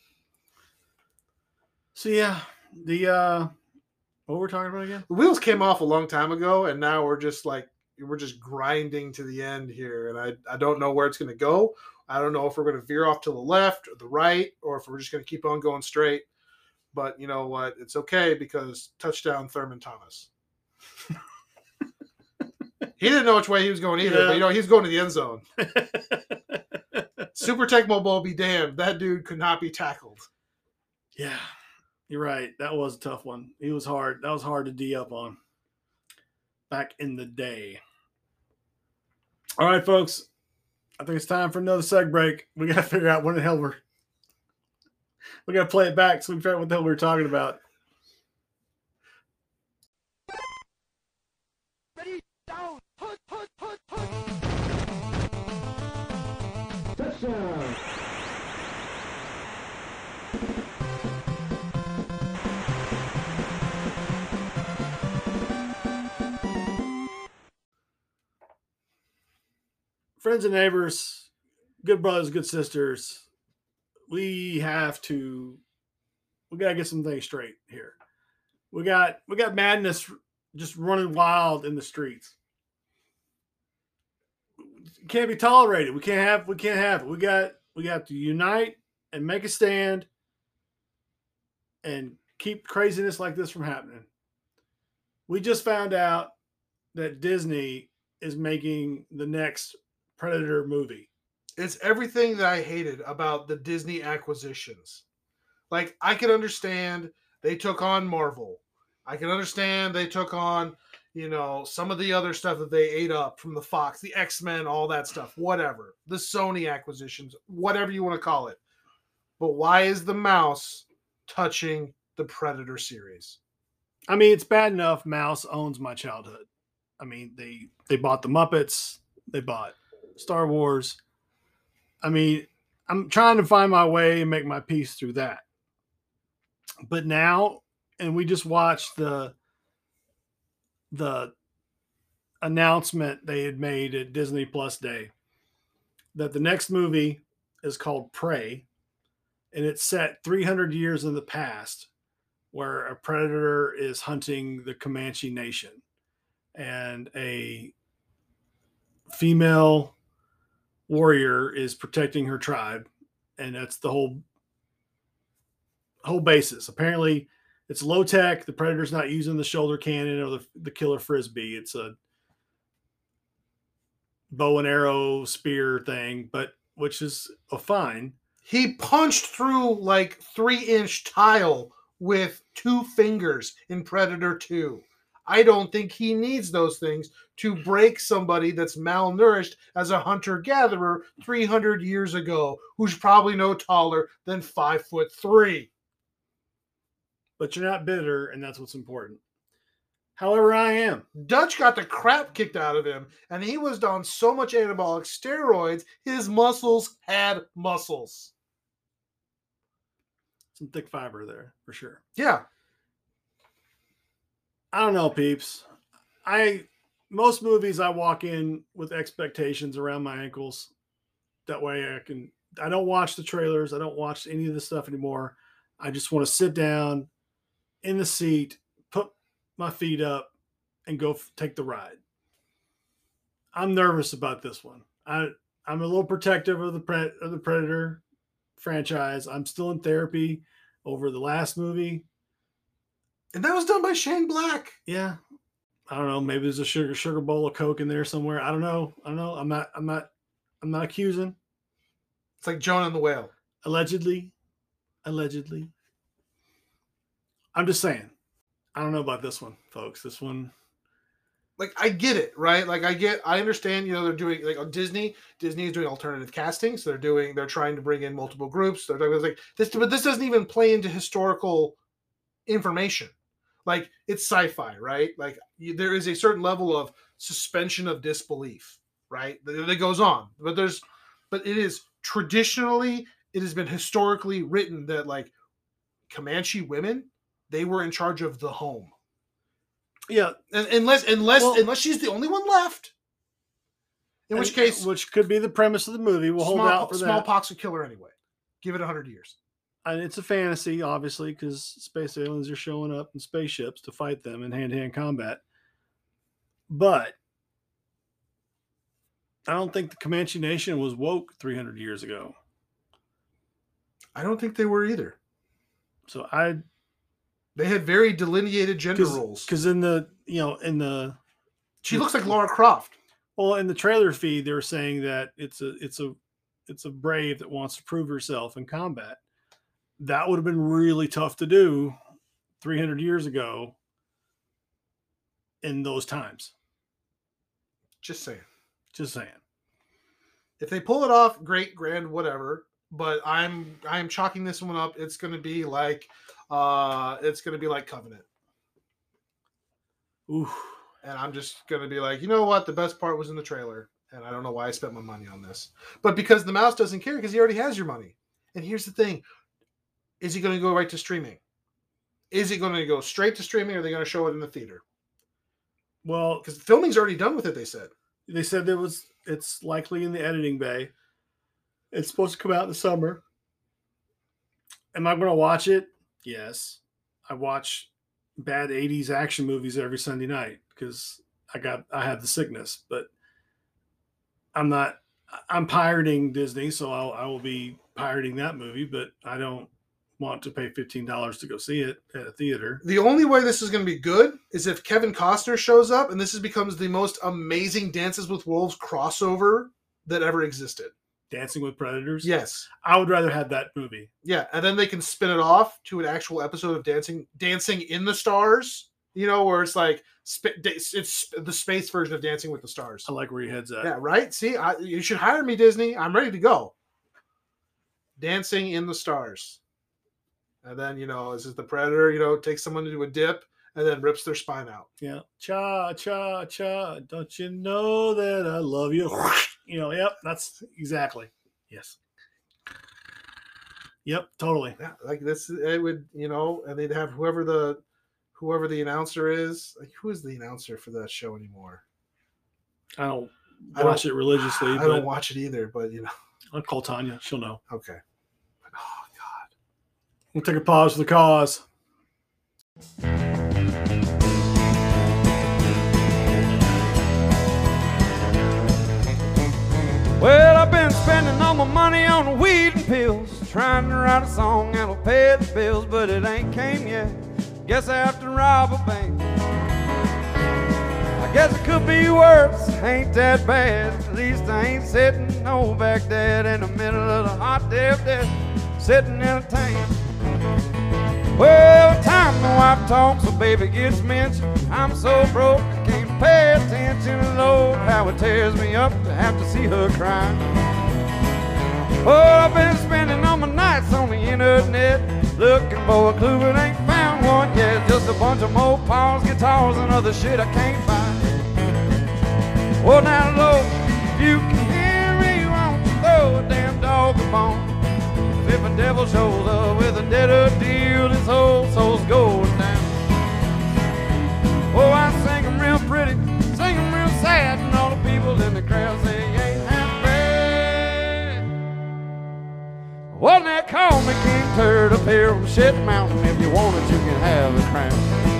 So yeah, the uh what we're talking about again? The wheels came off a long time ago, and now we're just like we're just grinding to the end here, and I I don't know where it's gonna go. I don't know if we're gonna veer off to the left or the right, or if we're just gonna keep on going straight. But you know what? It's okay because touchdown Thurman Thomas. He didn't know which way he was going either, Yeah. but you know he's going to the end zone. Super Tecmo Bowl be damned. That dude could not be tackled. Yeah, you're right. That was a tough one. He was hard. That was hard to D up on back in the day. All right, folks. I think it's time for another seg break. We got to figure out what the hell we're. We got to play it back so we figure out what the hell we were talking about. Friends and neighbors, good brothers, good sisters, we have to we gotta get some things straight here. We got we got madness just running wild in the streets. It can't be tolerated. We can't have we can't have it. We got we got to unite and make a stand and keep craziness like this from happening. We just found out that Disney is making the next Predator movie. It's everything that I hated about the Disney acquisitions. Like, I can understand they took on Marvel. I can understand they took on, you know, some of the other stuff that they ate up from the Fox, the X-Men, all that stuff, whatever. The Sony acquisitions, whatever you want to call it. But why is the mouse touching the Predator series? I mean, it's bad enough Mouse owns my childhood. I mean, they they bought the Muppets, they bought Star Wars. I mean, I'm trying to find my way and make my peace through that. But now, and we just watched the the announcement they had made at Disney Plus Day that the next movie is called Prey, and it's set three hundred years in the past, where a predator is hunting the Comanche Nation, and a female warrior is protecting her tribe, and that's the whole whole basis. Apparently, it's low tech. The predator's not using the shoulder cannon or the, the killer frisbee. It's a bow and arrow spear thing, but which is a fine. He punched through like three-inch tile with two fingers in Predator two. I don't think he needs those things to break somebody that's malnourished as a hunter-gatherer three hundred years ago, who's probably no taller than five foot three. But you're not bitter, and that's what's important. However, I am. Dutch got the crap kicked out of him, and he was on so much anabolic steroids, his muscles had muscles. Some thick fiber there, for sure. Yeah. I don't know, peeps. I most movies I walk in with expectations around my ankles. That way I can I don't watch the trailers. I don't watch any of this stuff anymore. I just want to sit down in the seat, put my feet up, and go f- take the ride. I'm nervous about this one. I I'm a little protective of the pre- of the Predator franchise. I'm still in therapy over the last movie. And that was done by Shane Black. Yeah. I don't know. Maybe there's a sugar sugar bowl of Coke in there somewhere. I don't know. I don't know. I'm not I'm not I'm not accusing. It's like Jonah and the Whale. Allegedly. Allegedly. I'm just saying. I don't know about this one, folks. This one. Like, I get it, right? Like, I get, I understand, you know, they're doing, like, on Disney, Disney is doing alternative casting, so they're doing, they're trying to bring in multiple groups. They're like, this, but this doesn't even play into historical information. Like, it's sci-fi, right? Like, you, there is a certain level of suspension of disbelief, right? That, that goes on. But there's, but it is traditionally, it has been historically written that, like, Comanche women, they were in charge of the home. Yeah, And, unless, unless, Well- unless she's the only one left. In which and- case, which could be the premise of the movie. We'll hold small, out for that. smallpox would kill her anyway. Give it a hundred years. And it's a fantasy, obviously, because space aliens are showing up in spaceships to fight them in hand-to-hand combat. But I don't think the Comanche Nation was woke three hundred years ago. I don't think they were either. So I, They had very delineated gender roles. because in the you know in the She looks like Lara Croft. well in the trailer feed they were saying that it's a it's a it's a brave that wants to prove herself in combat. That would have been really tough to do three hundred years ago in those times. Just saying. Just saying. If they pull it off, great, grand, whatever. But I'm I'm chalking this one up. It's gonna be like uh it's gonna be like Covenant. Ooh. And I'm just gonna be like, you know what? The best part was in the trailer, and I don't know why I spent my money on this. But because the mouse doesn't care, because he already has your money. And here's the thing: is he gonna go right to streaming? Is it gonna go straight to streaming, or are they gonna show it in the theater? Well, Because filming's already done with it, they said. they said there was it's likely in the editing bay. It's supposed to come out in the summer. Am I going to watch it? Yes. I watch bad eighties action movies every Sunday night because I got I have the sickness, but I'm not I'm pirating Disney, so I'll, I will be pirating that movie, but I don't want to pay fifteen dollars to go see it at a theater. The only way this is going to be good is if Kevin Costner shows up, and this is, becomes the most amazing Dances with Wolves crossover that ever existed. Dancing with Predators? Yes. I would rather have that movie. Yeah, and then they can spin it off to an actual episode of Dancing Dancing in the Stars, you know, where it's like sp- it's the space version of Dancing with the Stars. I like where your head's at. Yeah, right? See, I, you should hire me, Disney. I'm ready to go. Dancing in the Stars. And then, you know, this is the Predator, you know, takes someone to do a dip and then rips their spine out. Yeah. Cha, cha, cha. Don't you know that I love you? You know, yep. That's exactly. Yes. Yep. Totally. Yeah, like this, it would, you know, and they'd have whoever the whoever the announcer is. Like, who is the announcer for that show anymore? I don't I watch don't- it religiously, I but don't watch it either, but, you know, I'll call Tanya. She'll know. okay. But, oh, God. We'll take a pause for the cause. Well, I've been spending all my money on weed and pills, trying to write a song that'll pay the bills, but it ain't came yet. Guess I have to rob a bank. I guess it could be worse, ain't that bad. At least I ain't sitting no Baghdad in the middle of the hot day of death, sitting in a tank. Well, time the wife talks, so baby gets mentioned. I'm so broke, I can't pay attention. Lord, how it tears me up to have to see her cry. Well, I've been spending all my nights on the internet, looking for a clue, but ain't found one yet. Just a bunch of Mopars, guitars, and other shit I can't find. Well, now, Lord, if you can hear me, won't you throw a damn dog a bone? If a devil shows up with a deader deal, this whole soul's going down. Oh, I sing 'em real pretty, sing 'em real sad, and all the people in the crowd say, ain't that bad? Well, now call me King Turd up here on Shit Mountain. If you want it, you can have a crown.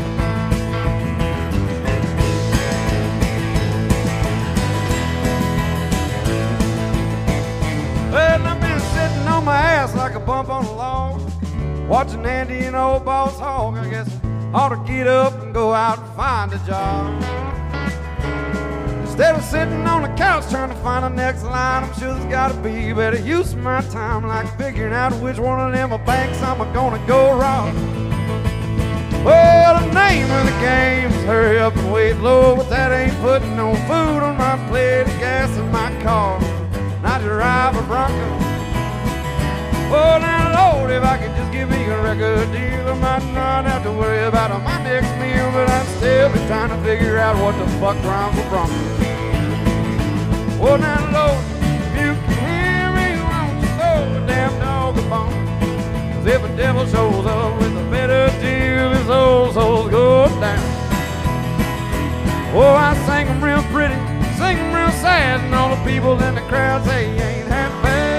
Well, I've been sitting on my ass like a bump on a log, watching Andy and old Boss Hog. I guess I ought to get up and go out and find a job. Instead of sitting on the couch trying to find the next line, I'm sure there's gotta be a better use of my time, like figuring out which one of them banks I'm gonna go rob. Well, the name of the game is hurry up and wait low, but that ain't putting no food on my plate or gas in my car. Not to drive a Bronco. Oh, now, Lord, if I could just give me a a good deal. I might not have to worry about my next meal, but I'm still be trying to figure out what the fuck wrong with Bronco. Oh, now, Lord, if you can hear me, won't you throw a damn dog a bone? 'Cause if a devil shows up with a better deal, his old soul goes down. Oh, I sing 'em real pretty, sing 'em real sad, and all the people in the crowd say you ain't half bad.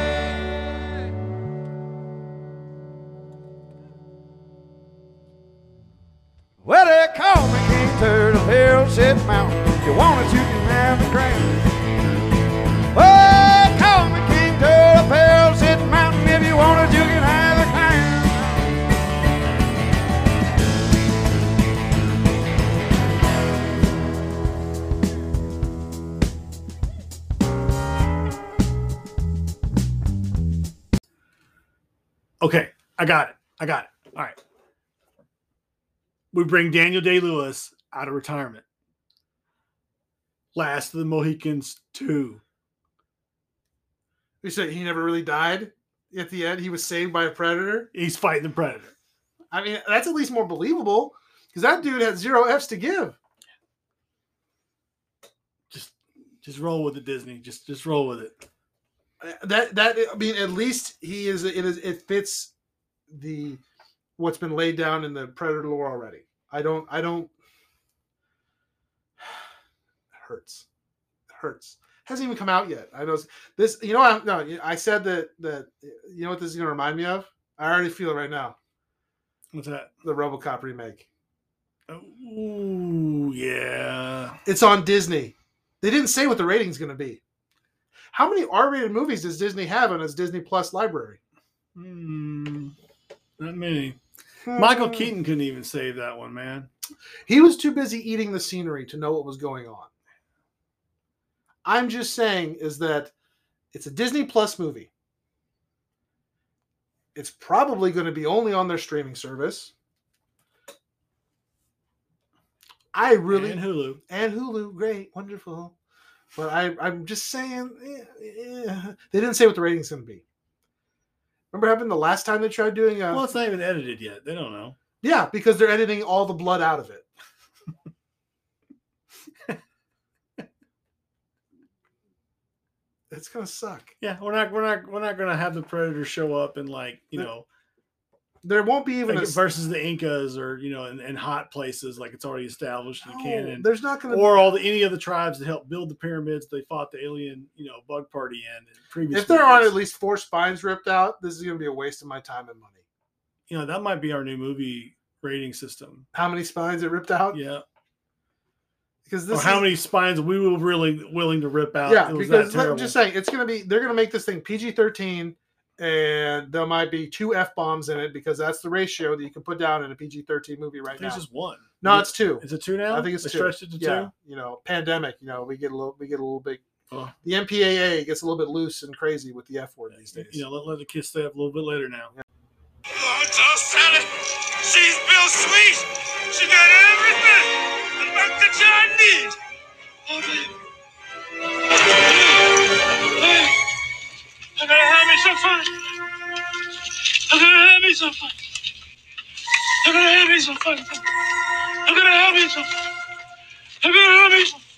Well, they call me King Turd of Hell Shit Mountain. If you want it, you can have the crown. Well, they call me King Turd of Hell Shit Mountain. If you want it, you can have the crown. Okay, I got it. I got it. All right. We bring Daniel Day-Lewis out of retirement. Last of the Mohicans two. You said he never really died at the end. He was saved by a predator. He's fighting the Predator. I mean, that's at least more believable because that dude had zero F's to give. Just, just roll with it, Disney. Just, just roll with it. That that I mean, at least he is. It is. It fits the what's been laid down in the Predator lore already. I don't. I don't. It hurts. It hurts. Hasn't even come out yet. I know this. You know. I no. I said that. That you know what this is going to remind me of. I already feel it right now. What's that? The RoboCop remake. Ooh, yeah. It's on Disney. They didn't say what the rating's going to be. How many R-rated movies does Disney have on its Disney Plus library? Hmm, not many. Michael Keaton couldn't even save that one, man. He was too busy eating the scenery to know what was going on. I'm just saying is that it's a Disney Plus movie. It's probably going to be only on their streaming service. I really And Hulu. and Hulu, great, wonderful. But I, I'm just saying, eh, eh. They didn't say what the rating's going to be. Remember happened the last time they tried doing a... Well, it's not even edited yet. They don't know. Yeah, because they're editing all the blood out of it. It's going to suck. Yeah, we're not, we're not, we're not going to have the Predator show up and like, you The- know, There won't be even like a... versus the Incas or you know, in, in hot places like it's already established in the No, canon. there's not going to Or all the any of the tribes that helped build the pyramids they fought the alien, you know, bug party in. in previous If there aren't movies. at least four spines ripped out, this is going to be a waste of my time and money. you know, that might be our new movie rating system. How many spines it ripped out? Yeah. Because Or this how is, many spines we were really willing to rip out. yeah, It was because that I'm terrible. just saying it's going to be they're going to make this thing P G thirteen, and there might be two F bombs in it because that's the ratio that you can put down in a P G thirteen movie I right think now. it's just one. No, it's two. Is it two now? I think it's They two. stretched it to yeah, two. you know, pandemic. You know, we get a little, we get a little big. Oh. The M P A A gets a little bit loose and crazy with the F word these days. You know, let, let the kids stay up a little bit later now. Oh, tell Sally, she's Bill Sweet. She got everything the Doctor John needs. Oh, baby. Hey, I'm gonna have me some fun. I'm gonna have me some fun. I'm gonna have me some fun. I'm gonna have me some fun. I'm gonna have me some fun.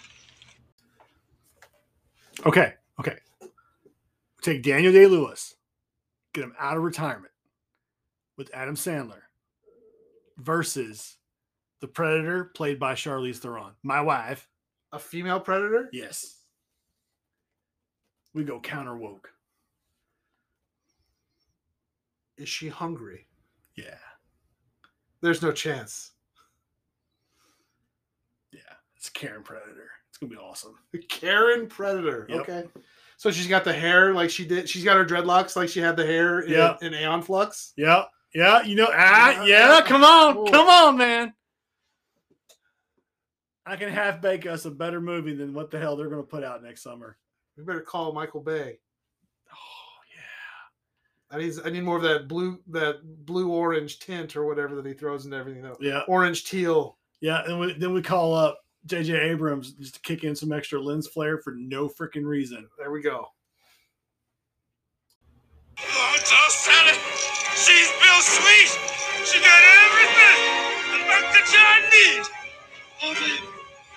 Okay, okay. Take Daniel Day-Lewis, get him out of retirement with Adam Sandler versus the Predator played by Charlize Theron, my wife. A female predator? Yes. We go counter woke. Is she hungry? Yeah, There's no chance. yeah. It's Karen Predator. It's gonna be awesome. Karen Predator. Yep. Okay. So she's got the hair like she did. She's got her dreadlocks like she had the hair in, Yeah. in Aeon Flux. Yeah, yeah. You know, ah, Yeah. yeah. Come on, Cool. come on, man. I can half bake us a better movie than what the hell they're gonna put out next summer. We better call Michael Bay. Oh yeah. I need I need more of that blue that blue orange tint or whatever that he throws into everything though. Yeah, Orange teal. yeah, and we, then we call up J J Abrams just to kick in some extra lens flare for no freaking reason. There we go. Oh, tell Sally, She's Bill Sweet. She got everything that Doctor John needs. Oh, baby.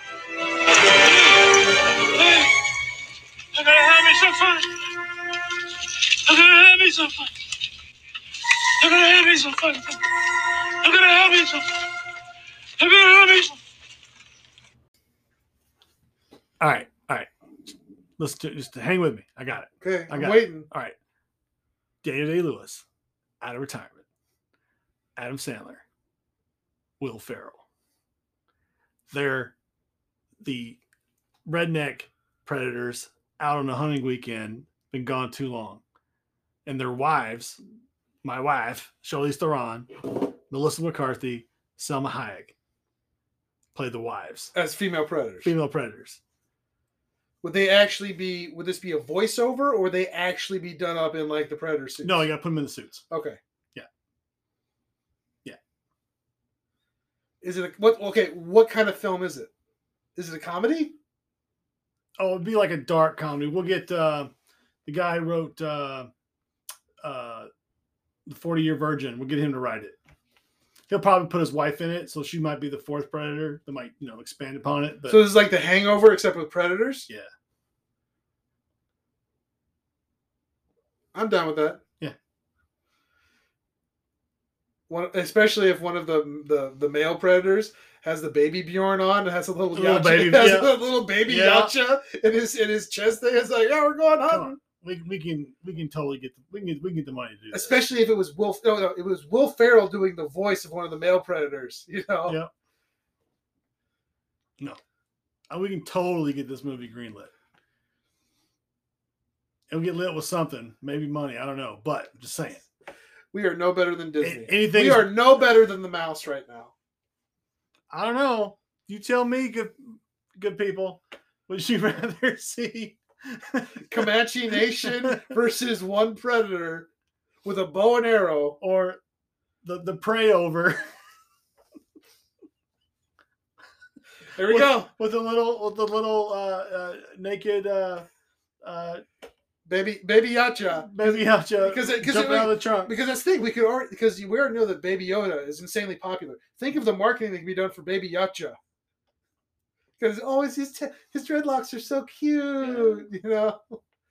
Hey, I gotta have me some fun. I gotta have me some fun. I gotta have me some fun. I gotta have me some fun. I gotta have me some. All right, all right. Let's do, just hang with me. I got it. Okay, I I'm got waiting. It. All right. Daniel Day-Lewis, out of retirement. Adam Sandler, Will Ferrell. They're the redneck predators out on a hunting weekend, been gone too long. And their wives, my wife, Charlize Theron, Melissa McCarthy, Selma Hayek, play the wives. As female predators. Female predators. Would they actually be, would this be a voiceover or would they actually be done up in like the predator suits? No, you got to put them in the suits. Okay. Yeah. Yeah. Is it a, what, okay, what kind of film is it? Is it a comedy? Oh, it'd be like a dark comedy. We'll get uh, the guy who wrote uh, uh, The forty-Year Virgin. We'll get him to write it. He'll probably put his wife in it, so she might be the fourth predator. That might, you know, expand upon it. But So this is like The Hangover except with predators? yeah, I'm down with that. Yeah. One, especially if one of the, the the male predators has the baby Bjorn on and has a little, A little yacha, baby, has yeah. a little baby Yeah. yacha in his in his chest thing. It's like, yeah, we're going come hunting. on. We, we can we can totally get the, we can get, we can get the money to do this. Especially if it was Will. No, no, it was Will Ferrell doing the voice of one of the male predators. You know. Yeah. No, Uh, we can totally get this movie greenlit. And we get lit with something, maybe money. I don't know, but I'm just saying. We are no better than Disney. A- anything we is- are no better than the mouse right now. I don't know. You tell me, good good people. Would you rather see Comanche Nation versus one predator with a bow and arrow, or the the prey over? There we with, go. With a little with the little uh, uh, naked uh, uh, Baby, baby Yacha. baby Yacha Because it- 'cause jumping it- out of the trunk. Because that's the thing, we could already, because we already know that Baby Yoda is insanely popular. Think of the marketing that can be done for Baby Yacha. Because always his te- his dreadlocks are so cute, you know.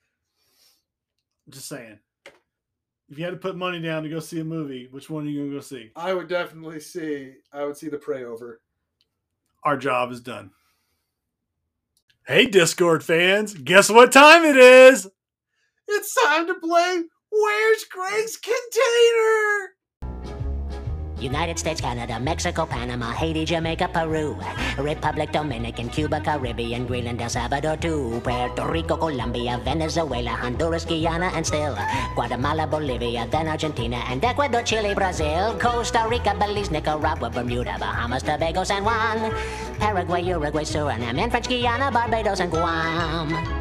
Just saying. If you had to put money down to go see a movie, which one are you gonna go see? I would definitely see. I would see the Prey over. Our job is done. Hey, Discord fans, guess what time it is? It's time to play Where's Greg's Container? United States, Canada, Mexico, Panama, Haiti, Jamaica, Peru, Republic Dominican, Cuba, Caribbean, Greenland, El Salvador, too, Puerto Rico, Colombia, Venezuela, Honduras, Guyana, and still Guatemala, Bolivia, then Argentina, and Ecuador, Chile, Brazil, Costa Rica, Belize, Nicaragua, Bermuda, Bahamas, Tobago, San Juan, Paraguay, Uruguay, Suriname, and French Guiana, Barbados, and Guam.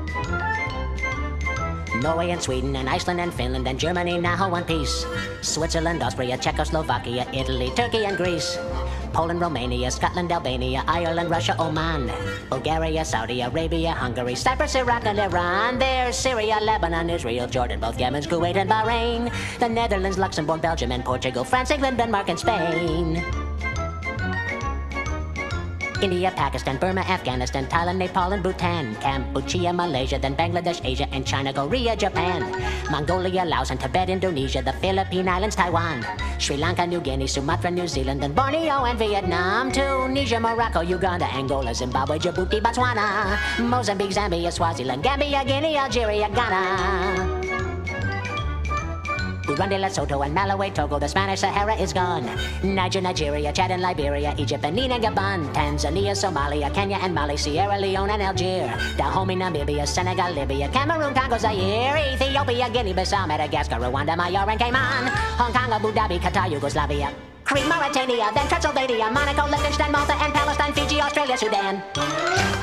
Norway and Sweden and Iceland and Finland and Germany now one piece. Switzerland, Austria, Czechoslovakia, Italy, Turkey and Greece. Poland, Romania, Scotland, Albania, Ireland, Russia, Oman. Bulgaria, Saudi Arabia, Hungary, Cyprus, Iraq and Iran. There's Syria, Lebanon, Israel, Jordan, both Yemen, Kuwait and Bahrain. The Netherlands, Luxembourg, Belgium and Portugal, France, England, Denmark and Spain. India, Pakistan, Burma, Afghanistan, Thailand, Nepal, and Bhutan, Cambodia, Malaysia, then Bangladesh, Asia, and China, Korea, Japan, Mongolia, Laos, and Tibet, Indonesia, the Philippine Islands, Taiwan, Sri Lanka, New Guinea, Sumatra, New Zealand, then Borneo and Vietnam, Tunisia, Morocco, Uganda, Angola, Zimbabwe, Djibouti, Botswana, Mozambique, Zambia, Swaziland, Gambia, Guinea, Algeria, Ghana. Burundi, Lesotho, and Malawi, Togo, the Spanish Sahara is gone. Niger, Nigeria, Chad and Liberia, Egypt, Benin and Gabon, Tanzania, Somalia, Kenya and Mali, Sierra Leone and Algier, Dahomey, Namibia, Senegal, Libya, Cameroon, Congo, Zaire, Ethiopia, Guinea-Bissau, Madagascar, Rwanda, Mallorca, and Cayman, Hong Kong, Abu Dhabi, Qatar, Yugoslavia, Crete, Mauritania, then Transylvania, Monaco, Liechtenstein, Malta, and Palestine, Fiji, Australia, Sudan.